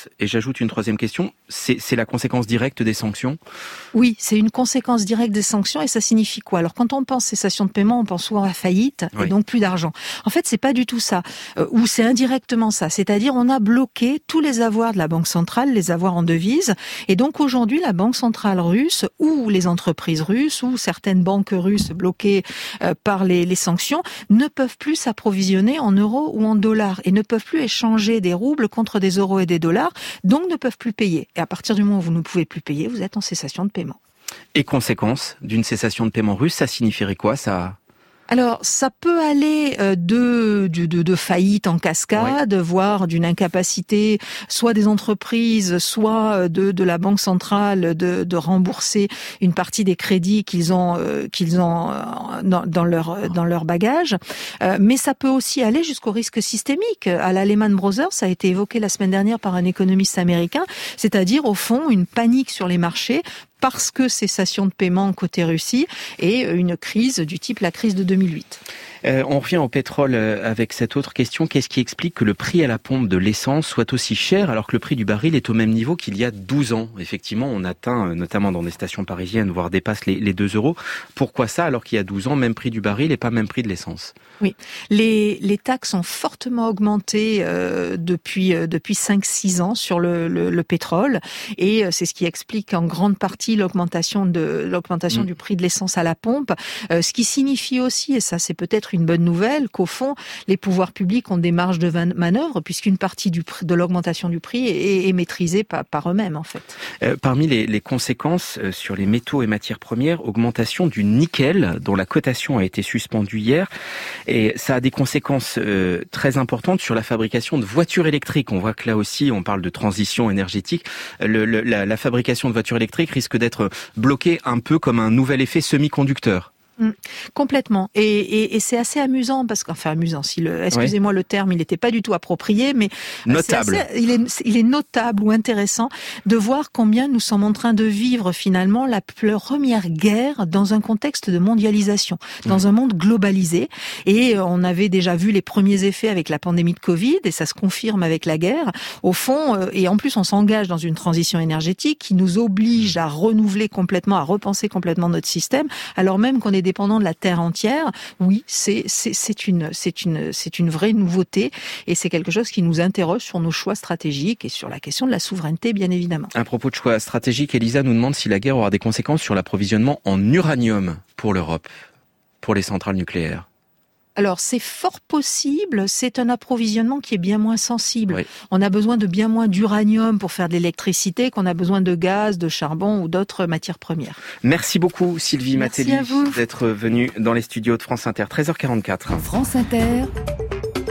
Et j'ajoute une troisième question, c'est, c'est la conséquence directe des sanctions ? Oui, c'est une conséquence directe des sanctions et ça signifie quoi ? Alors quand on pense cessation de paiement, on pense souvent à faillite oui. et donc plus d'argent. En fait, c'est pas du tout ça, euh, ou c'est indirectement ça. C'est-à-dire on a bloqué tous les avoirs de la Banque centrale, les avoirs en devises, et donc aujourd'hui la Banque centrale russe ou les entreprises russes ou certaines banques russes bloquées euh, par les, les sanctions ne peuvent plus s'approvisionner en euros ou en dollars et ne peuvent plus échanger des roubles contre des euros et des dollars, donc ne peuvent plus payer. Et à partir du moment où vous ne pouvez plus payer, vous êtes en cessation de paiement. Et conséquence d'une cessation de paiement russe, ça signifierait quoi ça ? Alors, ça peut aller de, de, de, de faillite en cascade, oui. voire d'une incapacité, soit des entreprises, soit de, de la Banque centrale, de, de rembourser une partie des crédits qu'ils ont, euh, qu'ils ont dans, dans leur, dans leur bagage. Euh, mais ça peut aussi aller jusqu'au risque systémique. À la Lehman Brothers, ça a été évoqué la semaine dernière par un économiste américain, c'est-à-dire, au fond, une panique sur les marchés parce que cessation de paiement côté Russie et une crise du type la crise de deux mille huit. Euh, on revient au pétrole avec cette autre question. Qu'est-ce qui explique que le prix à la pompe de l'essence soit aussi cher alors que le prix du baril est au même niveau qu'il y a douze ans ? Effectivement, on atteint, notamment dans des stations parisiennes, voire dépasse les, les deux euros. Pourquoi ça alors qu'il y a douze ans, même prix du baril et pas même prix de l'essence ? Oui, les, les taxes ont fortement augmenté euh, depuis, euh, depuis cinq six ans sur le, le, le pétrole et euh, c'est ce qui explique en grande partie l'augmentation, de, l'augmentation mmh. du prix de l'essence à la pompe, euh, ce qui signifie aussi, et ça c'est peut-être une bonne nouvelle, qu'au fond, les pouvoirs publics ont des marges de manœuvre puisqu'une partie du, de l'augmentation du prix est, est maîtrisée par, par eux-mêmes en fait. Euh, parmi les, les conséquences euh, sur les métaux et matières premières, augmentation du nickel dont la cotation a été suspendue hier. Et ça a des conséquences euh, très importantes sur la fabrication de voitures électriques. On voit que là aussi, on parle de transition énergétique. Le, le, la, la fabrication de voitures électriques risque d'être bloquée un peu comme un nouvel effet semi-conducteur. Mmh, complètement. Et, et, et c'est assez amusant parce que, enfin amusant, si le, excusez-moi oui. le terme, il n'était pas du tout approprié, mais notable. Assez, il est, il est notable ou intéressant de voir combien nous sommes en train de vivre finalement la première guerre dans un contexte de mondialisation, dans mmh. un monde globalisé. Et on avait déjà vu les premiers effets avec la pandémie de Covid, et ça se confirme avec la guerre. Au fond, et en plus on s'engage dans une transition énergétique qui nous oblige à renouveler complètement, à repenser complètement notre système, alors même qu'on est dépendant de la terre entière. Oui, c'est c'est c'est une c'est une c'est une vraie nouveauté et c'est quelque chose qui nous interroge sur nos choix stratégiques et sur la question de la souveraineté, bien évidemment. À propos de choix stratégiques, Elisa nous demande si la guerre aura des conséquences sur l'approvisionnement en uranium pour l'Europe, pour les centrales nucléaires. Alors, c'est fort possible, c'est un approvisionnement qui est bien moins sensible. Oui. On a besoin de bien moins d'uranium pour faire de l'électricité qu'on a besoin de gaz, de charbon ou d'autres matières premières. Merci beaucoup Sylvie Merci Matelli d'être venue dans les studios de France Inter. treize heures quarante-quatre. France Inter.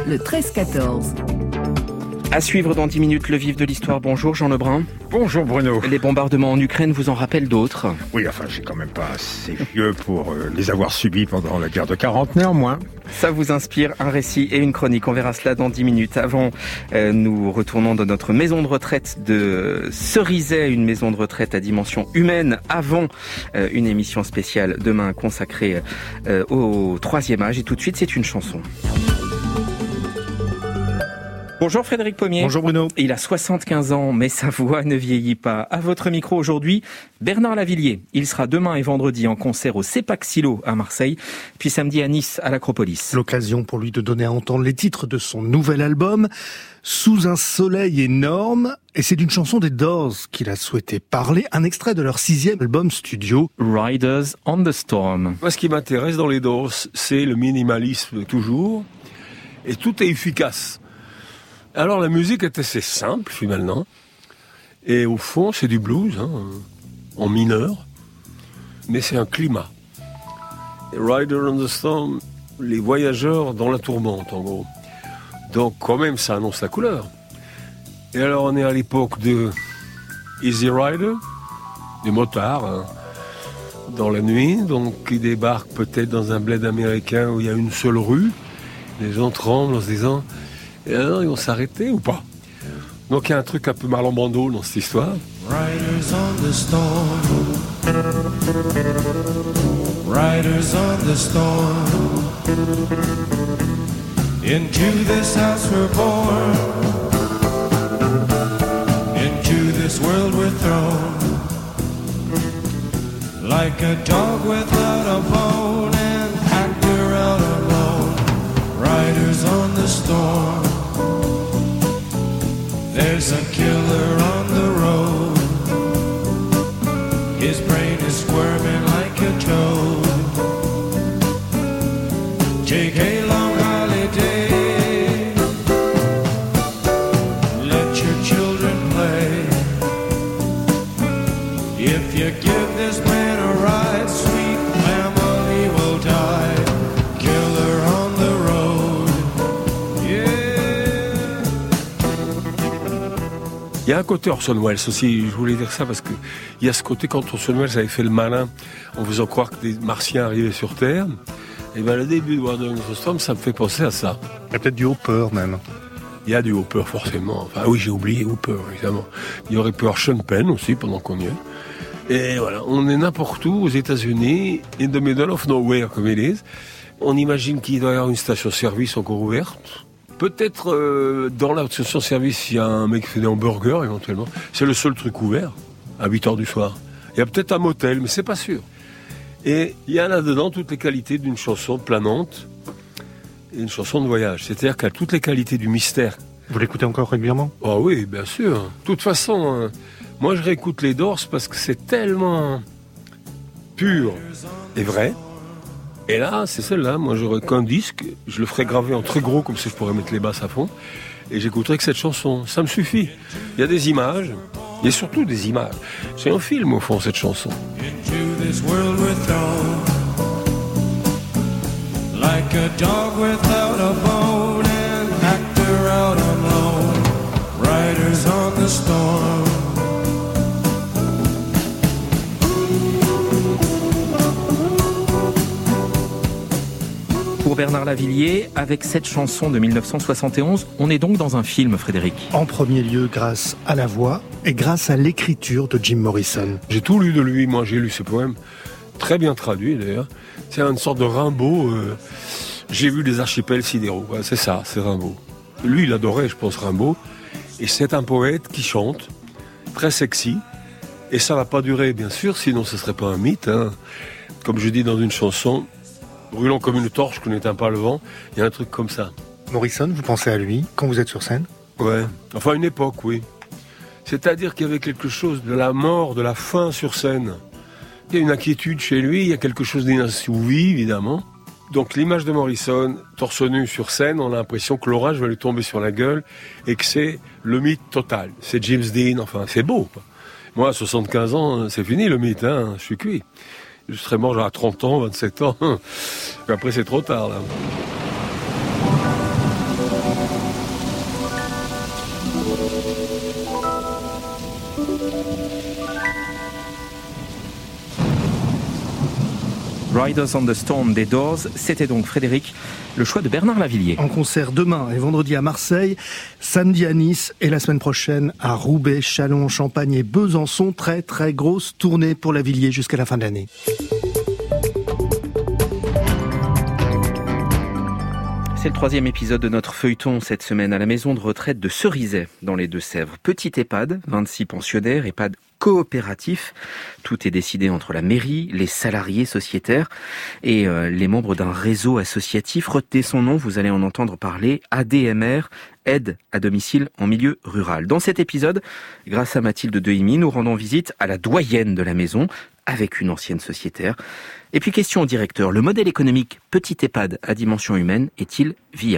le treize quatorze. À suivre dans dix minutes le vif de l'histoire. Bonjour Jean Lebrun. Bonjour Bruno. Les bombardements en Ukraine vous en rappellent d'autres? Oui, enfin, j'ai quand même pas assez vieux pour euh, les avoir subis pendant la guerre de quarante néanmoins. Ça vous inspire un récit et une chronique. On verra cela dans dix minutes. Avant, euh, nous retournons dans notre maison de retraite de Cerizay, une maison de retraite à dimension humaine, avant euh, une émission spéciale demain consacrée euh, au troisième âge. Et tout de suite, c'est une chanson. Bonjour Frédéric Pommier. Bonjour Bruno. Il a soixante-quinze ans, mais sa voix ne vieillit pas. À votre micro aujourd'hui, Bernard Lavilliers. Il sera demain et vendredi en concert au CEPAC Silo à Marseille, puis samedi à Nice à l'Acropolis. L'occasion pour lui de donner à entendre les titres de son nouvel album, Sous un soleil énorme. Et c'est d'une chanson des Doors qu'il a souhaité parler, un extrait de leur sixième album studio, Riders on the Storm. Moi, ce qui m'intéresse dans les Doors, c'est le minimalisme toujours, et tout est efficace. Alors la musique est assez simple finalement, et au fond c'est du blues, hein, en mineur, mais c'est un climat. Et Rider on the Storm, les voyageurs dans la tourmente en gros. Donc quand même ça annonce la couleur. Et alors on est à l'époque de Easy Rider, des motards, hein, dans la nuit, donc qui débarquent peut-être dans un bled américain où il y a une seule rue. Les gens tremblent en se disant... Et alors, ils vont s'arrêter ou pas? Donc il y a un truc un peu Marlon Brando dans cette histoire. Riders on the storm. Riders on the storm. Into this house we're born. Into this world we're thrown. Like a dog without a bone, an actor out alone. Riders on the storm. There's a killer on the road. His brain is squirming like a toad. Take a long holiday. Let your children play. If you give this man a ride, sweet family will die. Killer on the road. Il y a un côté Orson Welles aussi, je voulais dire ça parce que il y a ce côté quand Orson Welles avait fait le malin en faisant croire que des martiens arrivaient sur Terre. Et bien le début de Rider on the Storm, ça me fait penser à ça. Il y a peut-être du Hooper même. Il y a du Hooper forcément. Enfin oui, j'ai oublié Hooper évidemment. Il y aurait pu avoir Sean Penn aussi pendant qu'on y est. Et voilà, on est n'importe où aux États-Unis, in the middle of nowhere comme ils disent. On imagine qu'il doit y avoir une station-service encore ouverte. Peut-être euh, dans la station-service, il y a un mec qui fait des hamburgers éventuellement. C'est le seul truc ouvert à huit heures du soir. Il y a peut-être un motel, mais c'est pas sûr. Et il y a là-dedans toutes les qualités d'une chanson planante et une chanson de voyage. C'est-à-dire qu'elle a toutes les qualités du mystère. Vous l'écoutez encore régulièrement? Ah oui, bien sûr. De toute façon, hein, moi je réécoute les Doors parce que c'est tellement pur et vrai. Et là, c'est celle-là. Moi, j'aurais qu'un disque, je le ferais graver en très gros, comme ça je pourrais mettre les basses à fond, et j'écouterais que cette chanson. Ça me suffit. Il y a des images, il y a surtout des images. C'est un film, au fond, cette chanson. Into this world we're thrown. Like a dog without a bone, an actor out alone. Riders on the storm. Pour Bernard Lavilliers, avec cette chanson de mille neuf cent soixante et onze, on est donc dans un film, Frédéric. En premier lieu, grâce à la voix et grâce à l'écriture de Jim Morrison. J'ai tout lu de lui, moi j'ai lu ses poèmes, très bien traduits d'ailleurs. C'est une sorte de Rimbaud. Euh, j'ai vu des archipels sidéraux, ouais, c'est ça, c'est Rimbaud. Lui, il adorait, je pense, Rimbaud. Et c'est un poète qui chante, très sexy. Et ça va pas durer, bien sûr, sinon ce serait pas un mythe. Hein. Comme je dis dans une chanson, brûlant comme une torche que n'éteint pas le vent, il y a un truc comme ça. Morrison, vous pensez à lui quand vous êtes sur scène? Ouais, enfin une époque, oui. C'est-à-dire qu'il y avait quelque chose de la mort, de la fin sur scène. Il y a une inquiétude chez lui, il y a quelque chose d'inassouvi, évidemment. Donc l'image de Morrison, torse nu sur scène, on a l'impression que l'orage va lui tomber sur la gueule et que c'est le mythe total. C'est James Dean, enfin c'est beau, quoi. Moi, à soixante-quinze ans, c'est fini le mythe, hein, je suis cuit. Je serais mort genre à trente ans, vingt-sept ans. Après, c'est trop tard, là. Riders on the Storm des Doors, c'était donc, Frédéric, le choix de Bernard Lavillier. En concert demain et vendredi à Marseille, samedi à Nice et la semaine prochaine à Roubaix, Châlons, Champagne et Besançon. Très très grosse tournée pour Lavillier jusqu'à la fin de l'année. C'est le troisième épisode de notre feuilleton cette semaine à la maison de retraite de Cerizay, dans les Deux-Sèvres. Petit EHPAD, vingt-six pensionnaires, EHPAD coopératif. Tout est décidé entre la mairie, les salariés sociétaires et euh, les membres d'un réseau associatif. Retenez son nom, vous allez en entendre parler, A D M R, aide à domicile en milieu rural. Dans cet épisode, grâce à Mathilde Dehimi, nous rendons visite à la doyenne de la maison, avec une ancienne sociétaire. Et puis question au directeur, le modèle économique petit EHPAD à dimension humaine est-il viable ?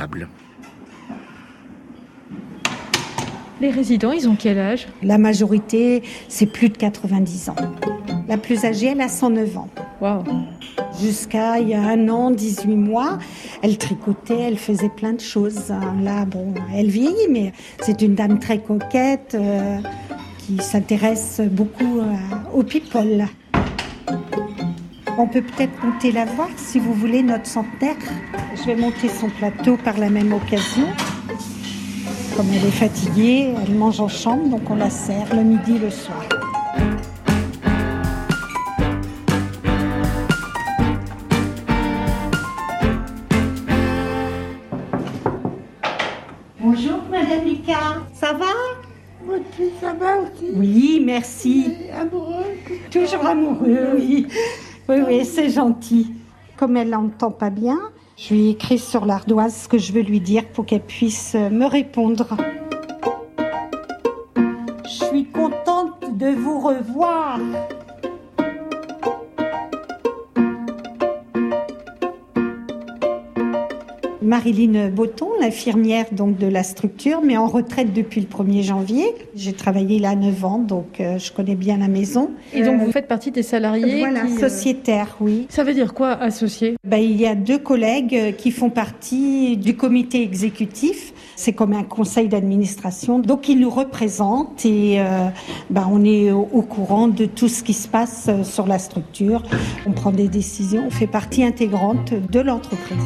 Les résidents, ils ont quel âge ? La majorité, c'est plus de quatre-vingt-dix ans. La plus âgée, elle a cent neuf ans. Waouh. Jusqu'à il y a un an, dix-huit mois, elle tricotait, elle faisait plein de choses. Là, bon, elle vieillit, mais c'est une dame très coquette euh, qui s'intéresse beaucoup euh, aux people. On peut peut-être monter la voir, si vous voulez, notre centenaire. Je vais monter son plateau par la même occasion. Comme elle est fatiguée, elle mange en chambre, donc on la sert le midi, le soir. Bonjour Madame Lucas, ça va ? Oui, ça va aussi. Oui, merci. Amoureux. Toujours amoureux, oui. Oui, oui, c'est gentil. Comme elle n'entend pas bien, je lui ai écrit sur l'ardoise ce que je veux lui dire pour qu'elle puisse me répondre. Je suis contente de vous revoir. Marilyn Botton, l'infirmière donc de la structure, mais en retraite depuis le premier janvier. J'ai travaillé là neuf ans, donc euh, je connais bien la maison. Et donc vous faites partie des salariés Voilà, qui, sociétaires, oui. Ça veut dire quoi, associé ? Ben, il y a deux collègues qui font partie du comité exécutif. C'est comme un conseil d'administration. Donc ils nous représentent et euh, ben, on est au, au courant de tout ce qui se passe sur la structure. On prend des décisions, on fait partie intégrante de l'entreprise.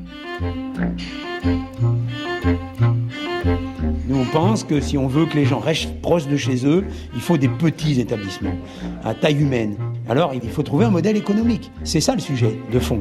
Nous, on pense que si on veut que les gens restent proches de chez eux, il faut des petits établissements, à taille humaine. Alors, il faut trouver un modèle économique. C'est ça le sujet de fond.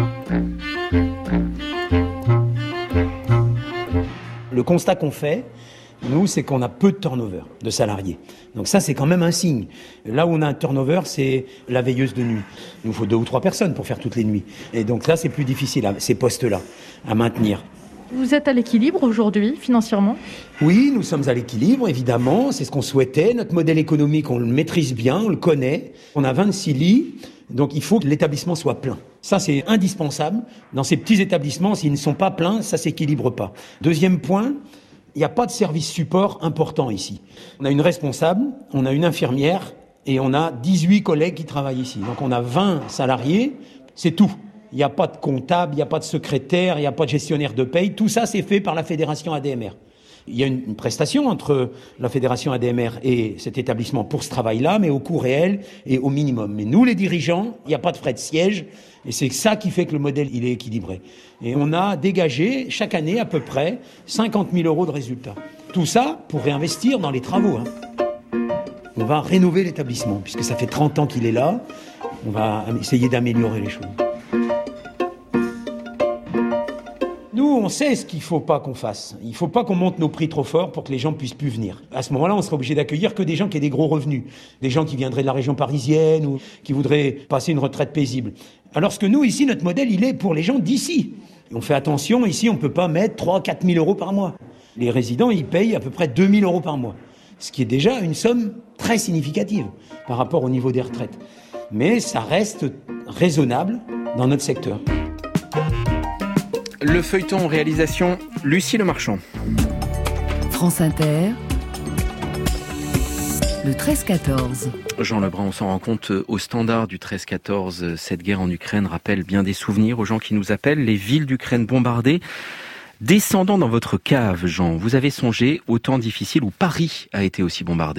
Le constat qu'on fait, nous, c'est qu'on a peu de turnover de salariés. Donc ça, c'est quand même un signe. Là où on a un turnover, c'est la veilleuse de nuit. Il nous faut deux ou trois personnes pour faire toutes les nuits. Et donc là, c'est plus difficile, ces postes-là, à maintenir. Vous êtes à l'équilibre aujourd'hui, financièrement ? Oui, nous sommes à l'équilibre, évidemment. C'est ce qu'on souhaitait. Notre modèle économique, on le maîtrise bien, on le connaît. On a vingt-six lits, donc il faut que l'établissement soit plein. Ça, c'est indispensable. Dans ces petits établissements, s'ils ne sont pas pleins, ça s'équilibre pas. Deuxième point, il n'y a pas de service support important ici. On a une responsable, on a une infirmière et on a dix-huit collègues qui travaillent ici. Donc on a vingt salariés, c'est tout. Il n'y a pas de comptable, il n'y a pas de secrétaire, il n'y a pas de gestionnaire de paye. Tout ça, c'est fait par la fédération A D M R. Il y a une, une prestation entre la fédération A D M R et cet établissement pour ce travail-là, mais au coût réel et au minimum. Mais nous, les dirigeants, il n'y a pas de frais de siège. Et c'est ça qui fait que le modèle, il est équilibré. Et on a dégagé chaque année à peu près cinquante mille euros de résultats. Tout ça pour réinvestir dans les travaux. Hein. On va rénover l'établissement, puisque ça fait trente ans qu'il est là. On va essayer d'améliorer les choses. Nous, on sait ce qu'il ne faut pas qu'on fasse. Il ne faut pas qu'on monte nos prix trop fort pour que les gens ne puissent plus venir. À ce moment-là, on serait obligé d'accueillir que des gens qui aient des gros revenus. Des gens qui viendraient de la région parisienne ou qui voudraient passer une retraite paisible. Alors que nous, ici, notre modèle, il est pour les gens d'ici. On fait attention, ici, on ne peut pas mettre trois à quatre mille euros par mois. Les résidents, ils payent à peu près deux mille euros par mois. Ce qui est déjà une somme très significative par rapport au niveau des retraites. Mais ça reste raisonnable dans notre secteur. Le feuilleton en réalisation, Lucie Lemarchand. France Inter, le treize quatorze. Jean Lebrun, on s'en rend compte au standard du treize quatorze. Cette guerre en Ukraine rappelle bien des souvenirs aux gens qui nous appellent. Les villes d'Ukraine bombardées. Descendant dans votre cave, Jean, vous avez songé au temps difficile où Paris a été aussi bombardé.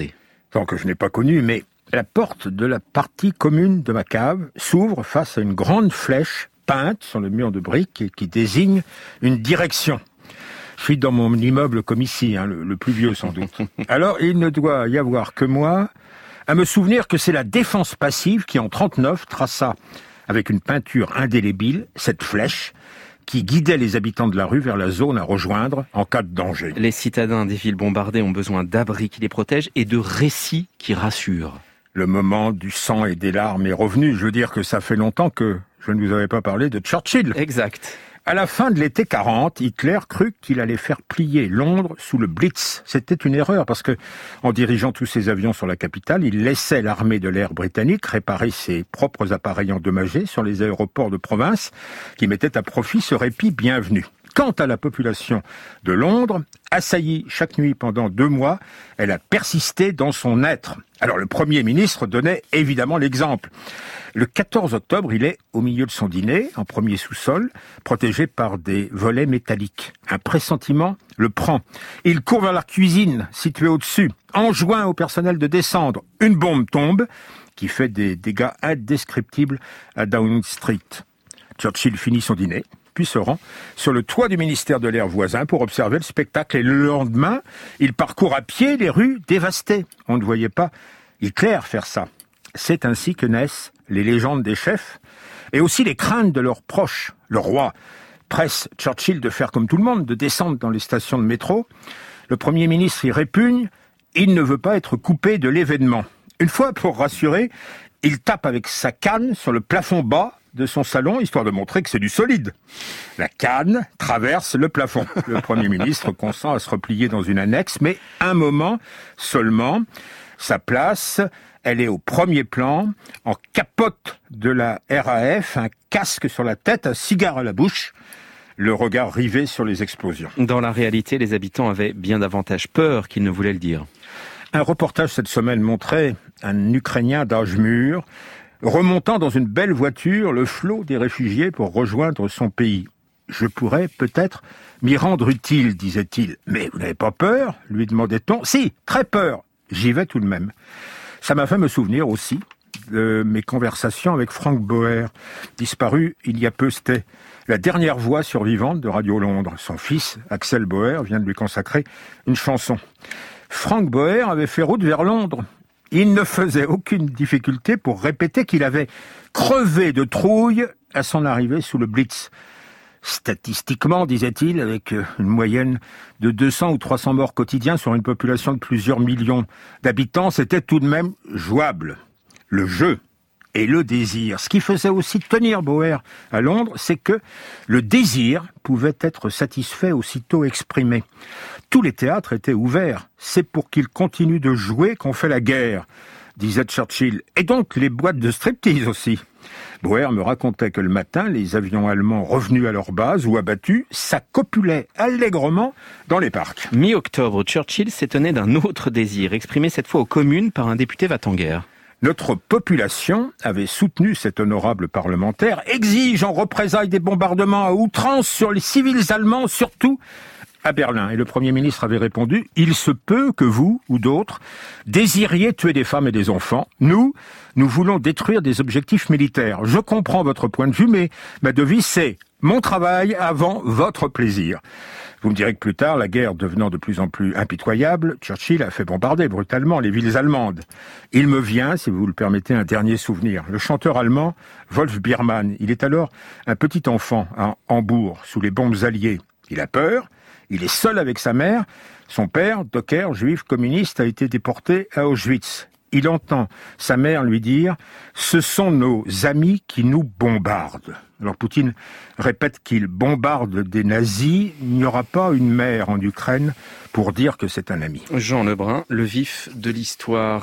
tant que je n'ai pas connu, mais la porte de la partie commune de ma cave s'ouvre face à une grande flèche peinte sur le mur de briques et qui désigne une direction. Je suis dans mon immeuble comme ici, hein, le, le plus vieux sans doute. Alors, il ne doit y avoir que moi à me souvenir que c'est la défense passive qui, en trente-neuf, traça avec une peinture indélébile cette flèche qui guidait les habitants de la rue vers la zone à rejoindre en cas de danger. Les citadins des villes bombardées ont besoin d'abris qui les protègent et de récits qui rassurent. Le moment du sang et des larmes est revenu. Je veux dire que ça fait longtemps que je ne vous avais pas parlé de Churchill. Exact. À la fin de l'été quarante, Hitler crut qu'il allait faire plier Londres sous le Blitz. C'était une erreur parce que, en dirigeant tous ses avions sur la capitale, il laissait l'armée de l'air britannique réparer ses propres appareils endommagés sur les aéroports de province qui mettaient à profit ce répit bienvenu. Quant à la population de Londres, assaillie chaque nuit pendant deux mois, elle a persisté dans son être. Alors le Premier ministre donnait évidemment l'exemple. Le quatorze octobre, il est au milieu de son dîner, en premier sous-sol, protégé par des volets métalliques. Un pressentiment le prend. Il court vers la cuisine, située au-dessus, enjoint au personnel de descendre. Une bombe tombe, qui fait des dégâts indescriptibles à Downing Street. Churchill finit son dîner, puis se rend sur le toit du ministère de l'Air voisin pour observer le spectacle. Et le lendemain, il parcourt à pied les rues dévastées. On ne voyait pas Hitler faire ça. C'est ainsi que naissent les légendes des chefs et aussi les craintes de leurs proches. Le roi presse Churchill de faire comme tout le monde, de descendre dans les stations de métro. Le Premier ministre y répugne. Il ne veut pas être coupé de l'événement. Une fois, pour rassurer, il tape avec sa canne sur le plafond bas de son salon, histoire de montrer que c'est du solide. La canne traverse le plafond. Le Premier ministre consent à se replier dans une annexe, mais un moment seulement. Sa place, elle est au premier plan, en capote de la R A F, un casque sur la tête, un cigare à la bouche, le regard rivé sur les explosions. Dans la réalité, les habitants avaient bien davantage peur qu'ils ne voulaient le dire. Un reportage cette semaine montrait un Ukrainien d'âge mûr remontant dans une belle voiture le flot des réfugiés pour rejoindre son pays. « Je pourrais peut-être m'y rendre utile », disait-il. « Mais vous n'avez pas peur ?» lui demandait-on. « Si, très peur. J'y vais tout de même. » Ça m'a fait me souvenir aussi de mes conversations avec Frank Boer, disparu il y a peu. C'était la dernière voix survivante de Radio Londres. Son fils, Axel Boer, vient de lui consacrer une chanson. Frank Boer avait fait route vers Londres. Il ne faisait aucune difficulté pour répéter qu'il avait crevé de trouille à son arrivée sous le Blitz. Statistiquement, disait-il, avec une moyenne de deux cents ou trois cents morts quotidiens sur une population de plusieurs millions d'habitants, c'était tout de même jouable. Le jeu et le désir. Ce qui faisait aussi tenir Boer à Londres, c'est que le désir pouvait être satisfait aussitôt exprimé. Tous les théâtres étaient ouverts. C'est pour qu'ils continuent de jouer qu'on fait la guerre, disait Churchill. Et donc les boîtes de striptease aussi. Boer me racontait que le matin, les avions allemands revenus à leur base ou abattus s'accopulaient allègrement dans les parcs. Mi-octobre, Churchill s'étonnait d'un autre désir, exprimé cette fois aux communes par un député va-t-en-guerre. Notre population avait soutenu cet honorable parlementaire, exige en représailles des bombardements à outrance sur les civils allemands, surtout à Berlin. Et le Premier ministre avait répondu « Il se peut que vous, ou d'autres, désiriez tuer des femmes et des enfants. Nous, nous voulons détruire des objectifs militaires. Je comprends votre point de vue, mais ma devise c'est « Mon travail avant votre plaisir ». Vous me direz que plus tard, la guerre devenant de plus en plus impitoyable, Churchill a fait bombarder brutalement les villes allemandes. Il me vient, si vous le permettez, un dernier souvenir. Le chanteur allemand Wolf Biermann, il est alors un petit enfant à Hambourg, sous les bombes alliées. Il a peur, il est seul avec sa mère. Son père, docker, juif communiste, a été déporté à Auschwitz. Il entend sa mère lui dire « Ce sont nos amis qui nous bombardent ». Alors Poutine répète qu'il bombarde des nazis. Il n'y aura pas une mère en Ukraine pour dire que c'est un ami. Jean Lebrun, le vif de l'histoire